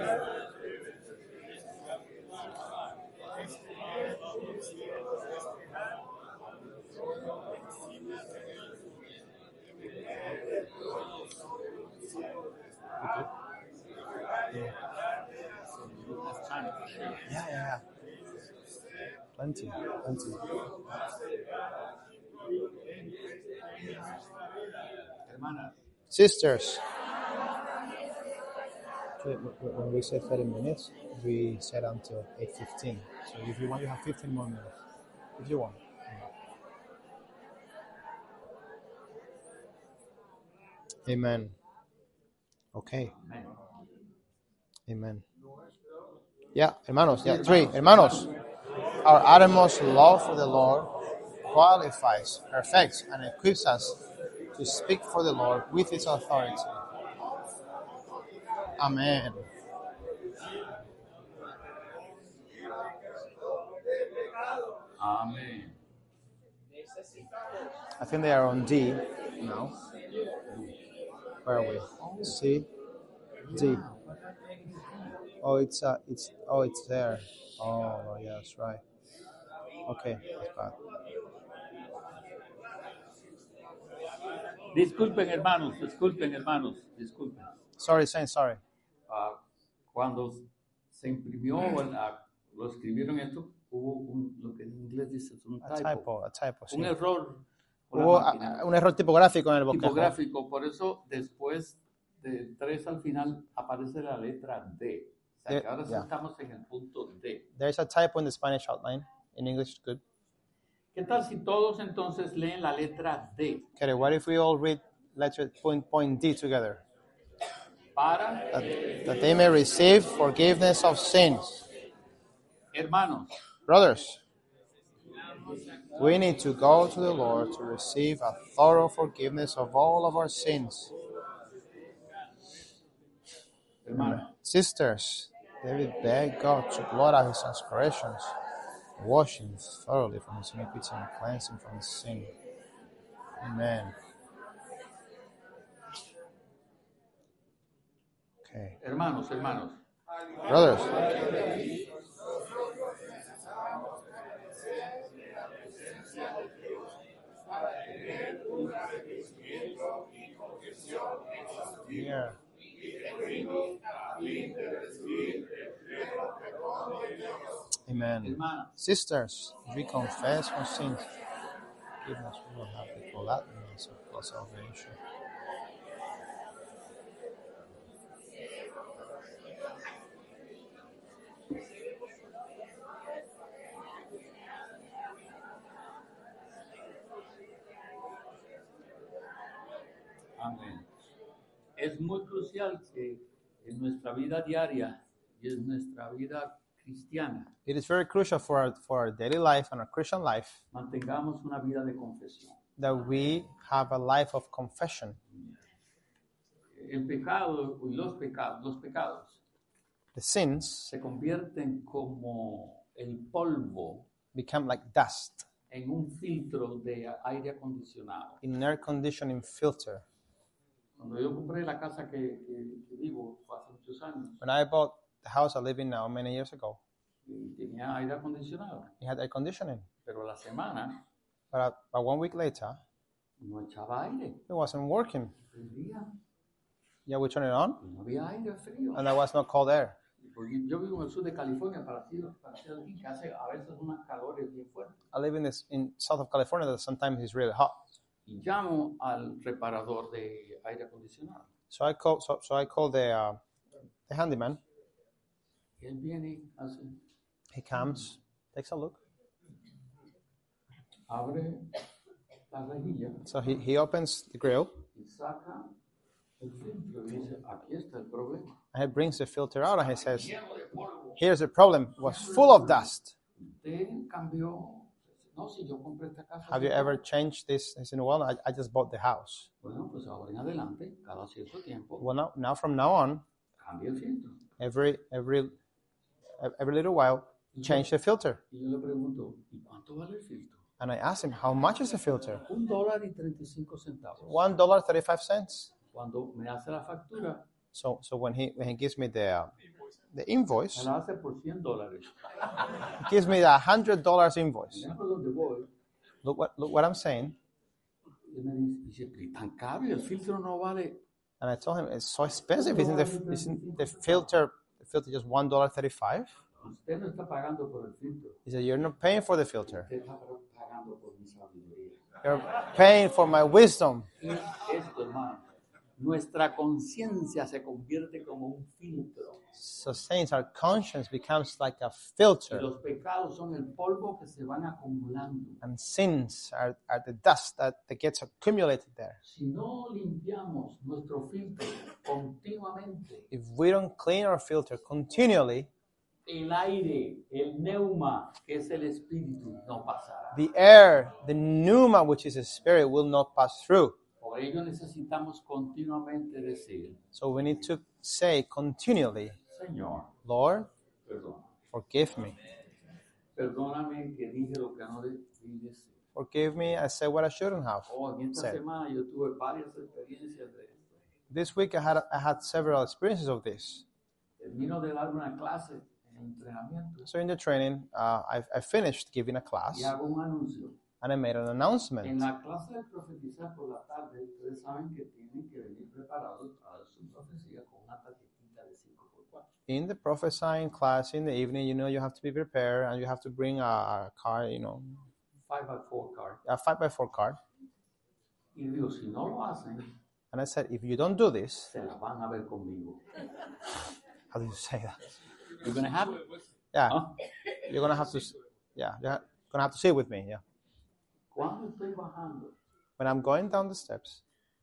Yeah, yeah, yeah. Plenty, plenty. hermanas, Sisters. When we said thirty minutes, we said until eight fifteen. So if you want, you have fifteen more minutes. If you want. Amen. Okay. amén. Amen. Yeah, hermanos. Yeah, three. Hermanos. Our uttermost love for the Lord qualifies, perfects, and equips us to speak for the Lord with His authority. Amen. Amén. I think they are on D now. Where are we? C, D. Oh, it's uh, it's oh, it's there. Oh, oh yeah, that's right. Okay, that's bad. Disculpen, hermanos, disculpen, hermanos, disculpen. Sorry, saying sorry. Ah, cuando se imprimió, ah, lo escribieron esto, hubo un, lo que en inglés dice es un A typo, typo, a typo. Sí. un error con la Hubo máquina, ah, un error tipográfico en el bosquejo. tipográfico. Por eso después de tres al final aparece la letra D. O sea que ahora sí Yeah. estamos en el punto D. There's a typo in the Spanish outline. In English, good. ¿Qué tal si todos entonces leen la letra D? Okay, what if we all read letter point point D together? Para, That, that they may receive forgiveness of sins. hermanos, Brothers, we need to go to the Lord to receive a thorough forgiveness of all of our sins. hermanos, Sisters, David begged God to blot out his transgressions, wash him thoroughly from his iniquity and cleanse him from his sin. Amen. Okay. hermanos, hermanos. Brothers, here. Amen. Hermanos, Sisters, if we confess our sins, forgiveness, we will have the gladness of our salvation. amén. es muy crucial que en nuestra vida diaria y en nuestra vida cristiana It is very crucial for our, for our daily life and our Christian life mantengamos una vida de confesión. that we have a life of confession. El pecado y los pecados, los pecados The sins se convierten como el polvo become like dust en un filtro de aire acondicionado. in an air conditioning filter. Cuando yo compré la casa que, que, que vivo hace muchos años, When I bought the house I live in now many years ago, y tenía aire acondicionado, it had air conditioning. pero a la semana But uh, about one week later, no echaba aire. it wasn't working. Prendía Yeah, we turned it on, y no había aire frío. and there was no cold air. Porque yo vivo en el sur de California, para ti, para ti aquí, que hace a veces unas calores bien fuertes. I live in this in south of California that sometimes is really hot. Y llamo al reparador de aire acondicionado. So I call so, so I called the uh, the handyman. Y él viene, hace, He comes, takes a look. abre la rejilla So he, he opens the grill y saca el filtro y dice, aquí está el problema. and he brings the filter out and he says, Lleno de polvo. "Here's the problem. It was full of dust. Usted cambió. No, si yo compré esta casa. Have you ever changed this?" He said, "Well, I, I just bought the house. Bueno, pues ahora en adelante, cada cierto tiempo, Well, now, now from now on, cambia el filtro. every every every little while, change the filter." Y yo le pregunto, ¿y cuánto vale el filtro? And I asked him, "How much is the filter?" Un dólar y treinta y cinco centavos. One dollar thirty-five cents. Cuando me hace la factura, So so when he when he gives me the uh, the me invoice, la hace por cien dólares. he gives me the hundred dollars invoice. Ya por donde voy, Look what look what I'm saying. y me dice, dice, "¿Y tan caro y el filtro no vale?" And I told him it's so expensive. Isn't the isn't the filter the filter just one dollar thirty-five? Usted no está pagando por el filtro. He said, "You're not paying for the filter. Usted está pagando por mi sabiduría. You're paying for my wisdom." Y esto, hermano, nuestra conciencia se convierte como un filtro. So saints, our conscience becomes like a Y filter, los pecados son el polvo que se van acumulando. and sins are, are the dust that, that gets accumulated there. Si no limpiamos nuestro filtro continuamente, If we don't clean our filter continually, el aire, el neuma, que es el espíritu, no pasará. the air, the pneuma, which is a spirit, will not pass through. Por ello necesitamos continuamente decir, So we need to say continually, Señor, "Lord, perdona. forgive me. Perdóname que dije lo que no debí decir. Forgive me, I said what I shouldn't have Oh, en esta said." semana yo tuve varias experiencias de esto. This week I had I had several experiences of this. Termino de dar una clase en entrenamiento So in the training, uh, I, I finished giving a class y hago un anuncio. and I made an En announcement. la clase de profetizar por la tarde, ustedes saben que tienen que venir preparados a su profecía con una tarjetita de cinco por cuatro. In the prophesying class in the evening, you know, you have to be prepared and you have to bring a, a card, you know, five by four card. a five by four card. Y digo, si no lo hacen, And I said, if you don't do this, se la van a ver conmigo. how do you say that? You're going to have it. Yeah, ¿Ah? you're gonna have to, yeah, you're gonna have to sit with me. Yeah, Cuando estoy bajando, when I'm going down the steps,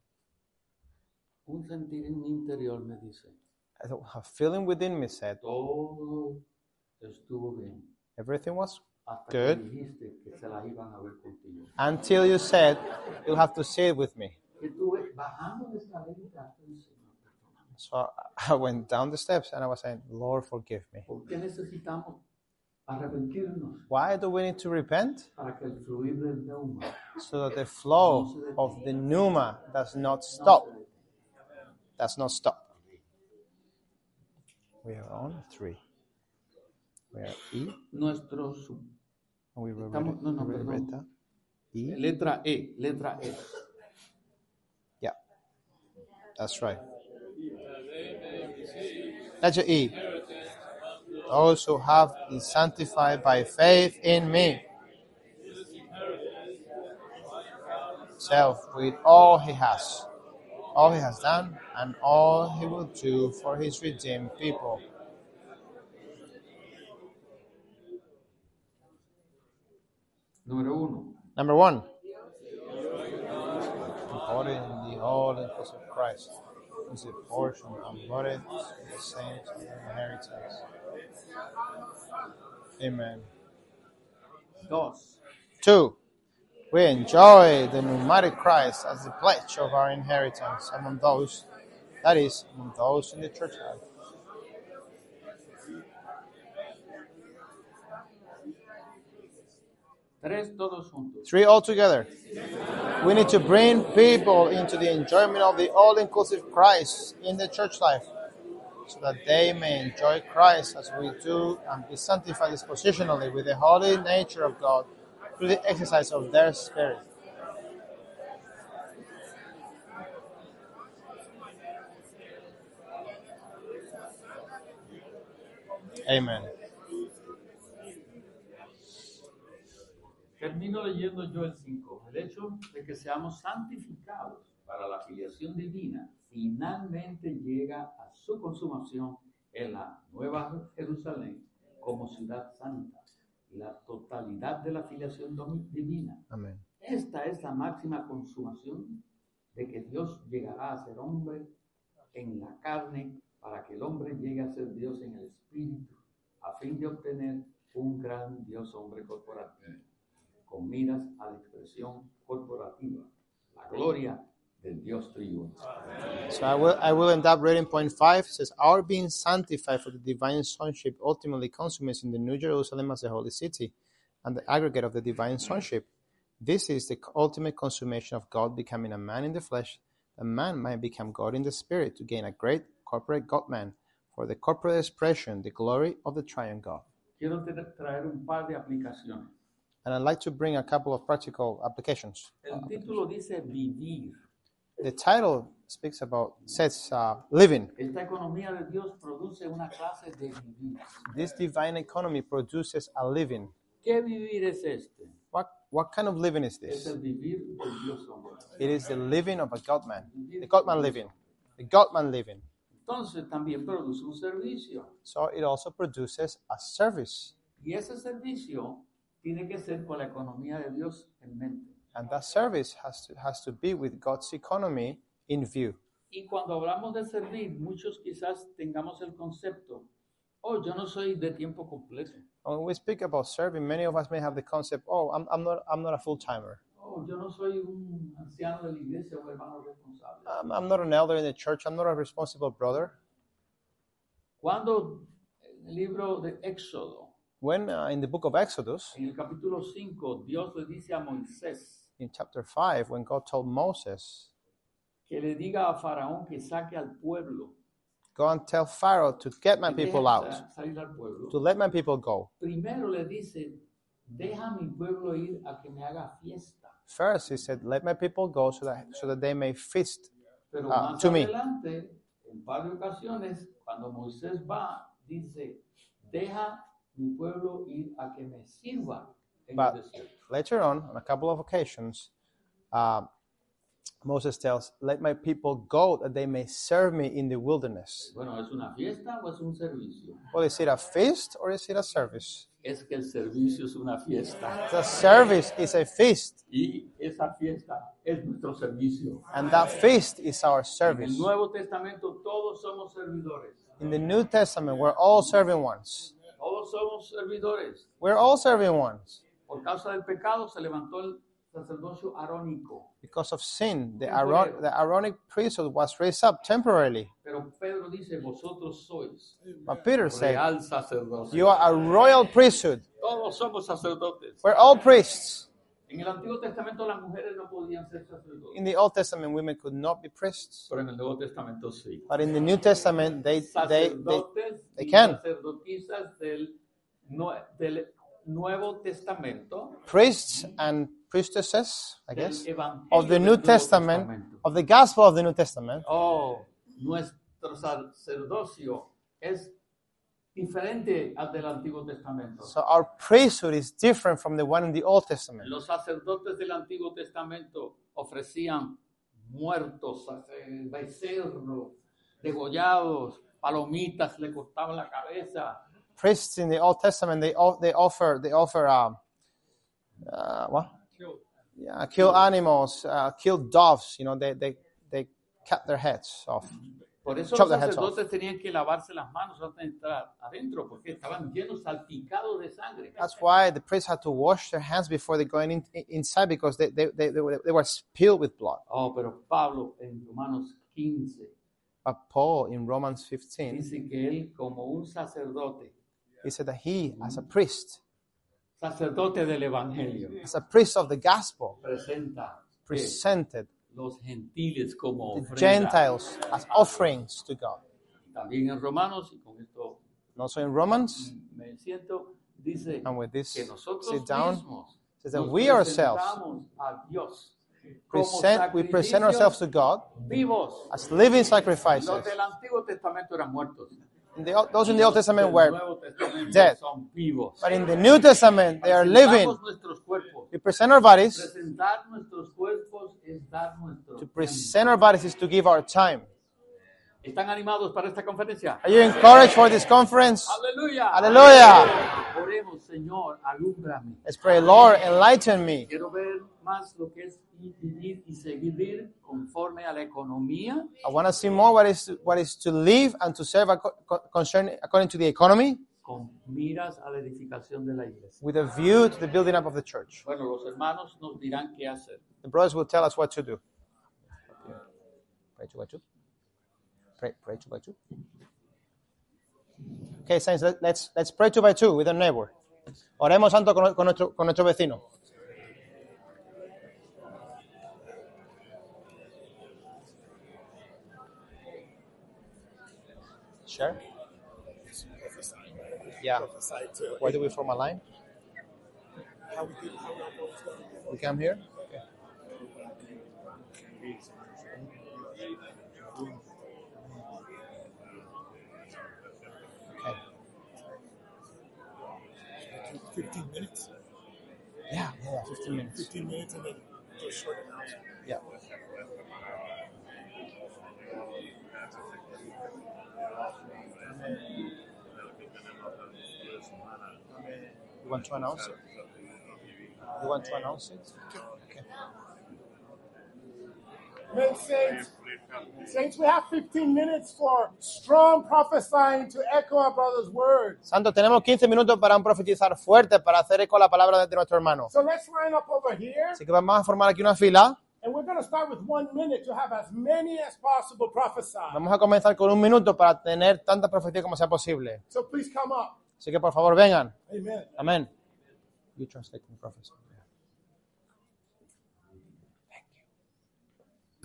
un sentir en mi interior me dice, a feeling within me said todo estuvo bien. everything was Hasta good que dijiste que se la iban a ver contigo. until you said you'll have to sit with me. Que estuve bajando de escalera, Señor, perdóname. So I went down the steps and I was saying, Lord, forgive me. ¿Por qué necesitamos arrepentirnos? Why do we need to repent? Para que el fluir del neuma So that the flow of the pneuma does not stop. Does not stop. We are on three. We are E. nuestro sub. We were Estamos- no, no, we read perdón. that. E. Letra E, letra E. Yeah, that's right. Letter E. Those who have been sanctified by faith in me. Self with all he has, all he has done, and all he will do for his redeemed people. Número uno. Number one. According in the all inclusive Christ. is the portion allotted to the saints of the inheritance. Amen. Dos, Two, we enjoy the pneumatic Christ as the pledge of our inheritance among those, that is, among those in the church life. tres todos juntos. Three altogether. We need to bring people into the enjoyment of the all-inclusive Christ in the church life, so that they may enjoy Christ as we do and be sanctified dispositionally with the holy nature of God through the exercise of their spirit. Amen. Termino leyendo yo el cinco. El hecho de que seamos santificados para la filiación divina finalmente llega a su consumación en la Nueva Jerusalén como ciudad santa. La totalidad de la filiación divina. Amen. Esta es la máxima consumación de que Dios llegará a ser hombre en la carne para que el hombre llegue a ser Dios en el espíritu, a fin de obtener un gran Dios hombre corporativo, con miras a la expresión corporativa, la gloria del Dios triuno. So I will I will end up reading point five. It says, our being sanctified for the divine sonship ultimately consummates in the New Jerusalem as the holy city and the aggregate of the divine sonship. This is the ultimate consummation of God becoming a man in the flesh, that man might become God in the spirit to gain a great corporate God-man for the corporate expression, the glory of the triune God. Quiero traer un par de aplicaciones. And I'd like to bring a couple of practical applications. El título dice vivir. The title speaks about, says, uh, living. Esta economía de Dios produce una clase de vivir. This divine economy produces a living. ¿Qué vivir es este? What what kind of living is Es this? el vivir del Dios hombre. It is the living of a God-man. The God-man living. The God-man living. Entonces también produce un servicio. So it also produces a service. Y ese servicio tiene que ser con la economía de Dios en mente. And that service has to, has to be with God's economy in view. Y cuando hablamos de servir, muchos quizás tengamos el concepto, oh, yo no soy de tiempo completo. When we speak about serving, many of us may have the concept, oh, I'm, I'm not I'm not a full-timer. Oh, yo no soy un anciano de la iglesia o hermano responsable. I'm, I'm not an elder in the church. I'm not a responsible brother. Cuando en el libro de Éxodo, When uh, in the book of Exodus, en el capítulo cinco, Dios le dice a Moisés in chapter five, when God told Moses, que le diga a Faraón que saque al pueblo. go and tell Pharaoh to get my que people deje out, sa- salir al pueblo. to let my people go. Primero le dice, deja a mi pueblo ir a que me haga fiesta. First, he said, let my people go so that so that they may feast. Pero Ah, más to me. adelante, en un par de ocasiones, cuando Moisés va, dice, deja mi pueblo ir a que me sirva en But el desierto. later on, on a couple of occasions, uh, Moses tells, let my people go that they may serve me in the wilderness. Bueno, ¿es una fiesta o es un servicio? Well, is it a feast or is it a service? Es que el servicio es una fiesta. The service is a feast, Y esa fiesta es nuestro servicio. and that feast is our En el service. Nuevo Testamento todos somos servidores. In the New Testament, we're all serving ones. Todos somos servidores. We're all serving ones. Por causa del pecado se levantó el sacerdocio arónico. Because of sin, the, Aaron, the Aaronic priesthood was raised up temporarily. Pero Pedro dice, vosotros sois But Peter said, real sacerdocio. you are a royal priesthood. Todos somos sacerdotes. We're all priests. En el Antiguo Testamento las mujeres no podían ser sacerdotes. In the Old Testament, women could not be priests. Pero en el Nuevo Testamento sí. But in the New Testament, they, they, they, Sacerdotes they y can. sacerdotisas del, nue- del Nuevo Testamento, priests and priestesses, I del guess, Evangelio of the del New Nuevo Testament, Testamento. of the Gospel of the New Testament. Oh, nuestro sacerdocio es diferente al del Antiguo Testamento. So our priesthood is different from the one in the Old Testament. Los sacerdotes del Antiguo Testamento ofrecían muertos, eh, becerros, degollados, palomitas, le cortaban la cabeza. Priests in the Old Testament, they o- they offer they offer um, uh, what? Yeah, kill animals, uh, kill doves. You know, they they they cut their heads off. Por eso Chop los their heads off. sacerdotes tenían que lavarse las manos antes de entrar adentro, porque estaban llenos, salpicados de sangre. That's why the priests had to wash their hands before they going in, inside, because they, they, they, they, were, they were spilled with blood. Oh, pero Pablo en Romanos quince But Paul in Romans fifteen, dice que él como un sacerdote, he said that he, as a priest, sacerdote del evangelio, as a priest of the gospel, presenta eh, presented los gentiles como the ofrenda. Gentiles as offerings to God. También en Romanos, y con esto And also in Romans, me siento, dice and with this que nosotros sit down, mismos says that nos we ourselves presentamos a Dios como present, we present sacrificios ourselves to God vivos. as living Los sacrifices. del Antiguo Testamento eran muertos. And the, those in the Old Testament Los were del Nuevo Testamento dead. son vivos. But in the New Testament, they are living. Presentamos nuestros cuerpos. We present our bodies. Presentar nuestros cuerpos es dar nuestro To tiempo. present our bodies is to give our time. ¿Están animados para esta conferencia? Are you encouraged for this conference? Aleluya. Aleluya. Oremos, Señor, alúmbrame. Let's pray, Lord, enlighten me. Quiero ver más lo que es vivir y seguir conforme a la economía, I want to see more what is what is to live and to serve ac- co- concern, according to the economy, con miras a la edificación de la iglesia. with a view to the building up of the church. Bueno, los hermanos nos dirán qué hacer. The brothers will tell us what to do. Pray two by two. Pray, pray two by two. Okay, saints, let, let's let's pray two by two with our neighbor. Oremos santo con, con nuestro con nuestro vecino. Share. Yeah. Where do we form a line? We come here. Okay. Okay. fifteen minutes. Yeah, yeah, fifteen minutes. fifteen minutes and then do a short announcement. Yeah. You want to announce it? You want to announce it? Okay. Amen, saints. Saints, we have fifteen minutes for strong prophesying to echo our brother's words. Santo, tenemos quince minutos para un profetizar fuerte, para hacer eco a la palabra de nuestro hermano. So let's line up over here, Así que vamos a formar aquí una fila. and we're going to start with one minute to have as many as possible prophesy. Vamos a comenzar con un minuto para tener tanta profecía como sea posible. So please come up. Así que por favor vengan. Amen. Amén. You translate the prophecy. Thank you.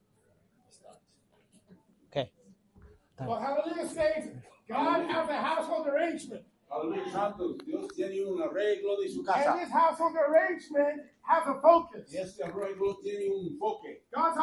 Okay. Well, hallelujah, saints. God has a household arrangement. Aleluya, santos. Dios tiene un arreglo de su And casa. this household arrangement has a focus. Y este arreglo tiene un enfoque.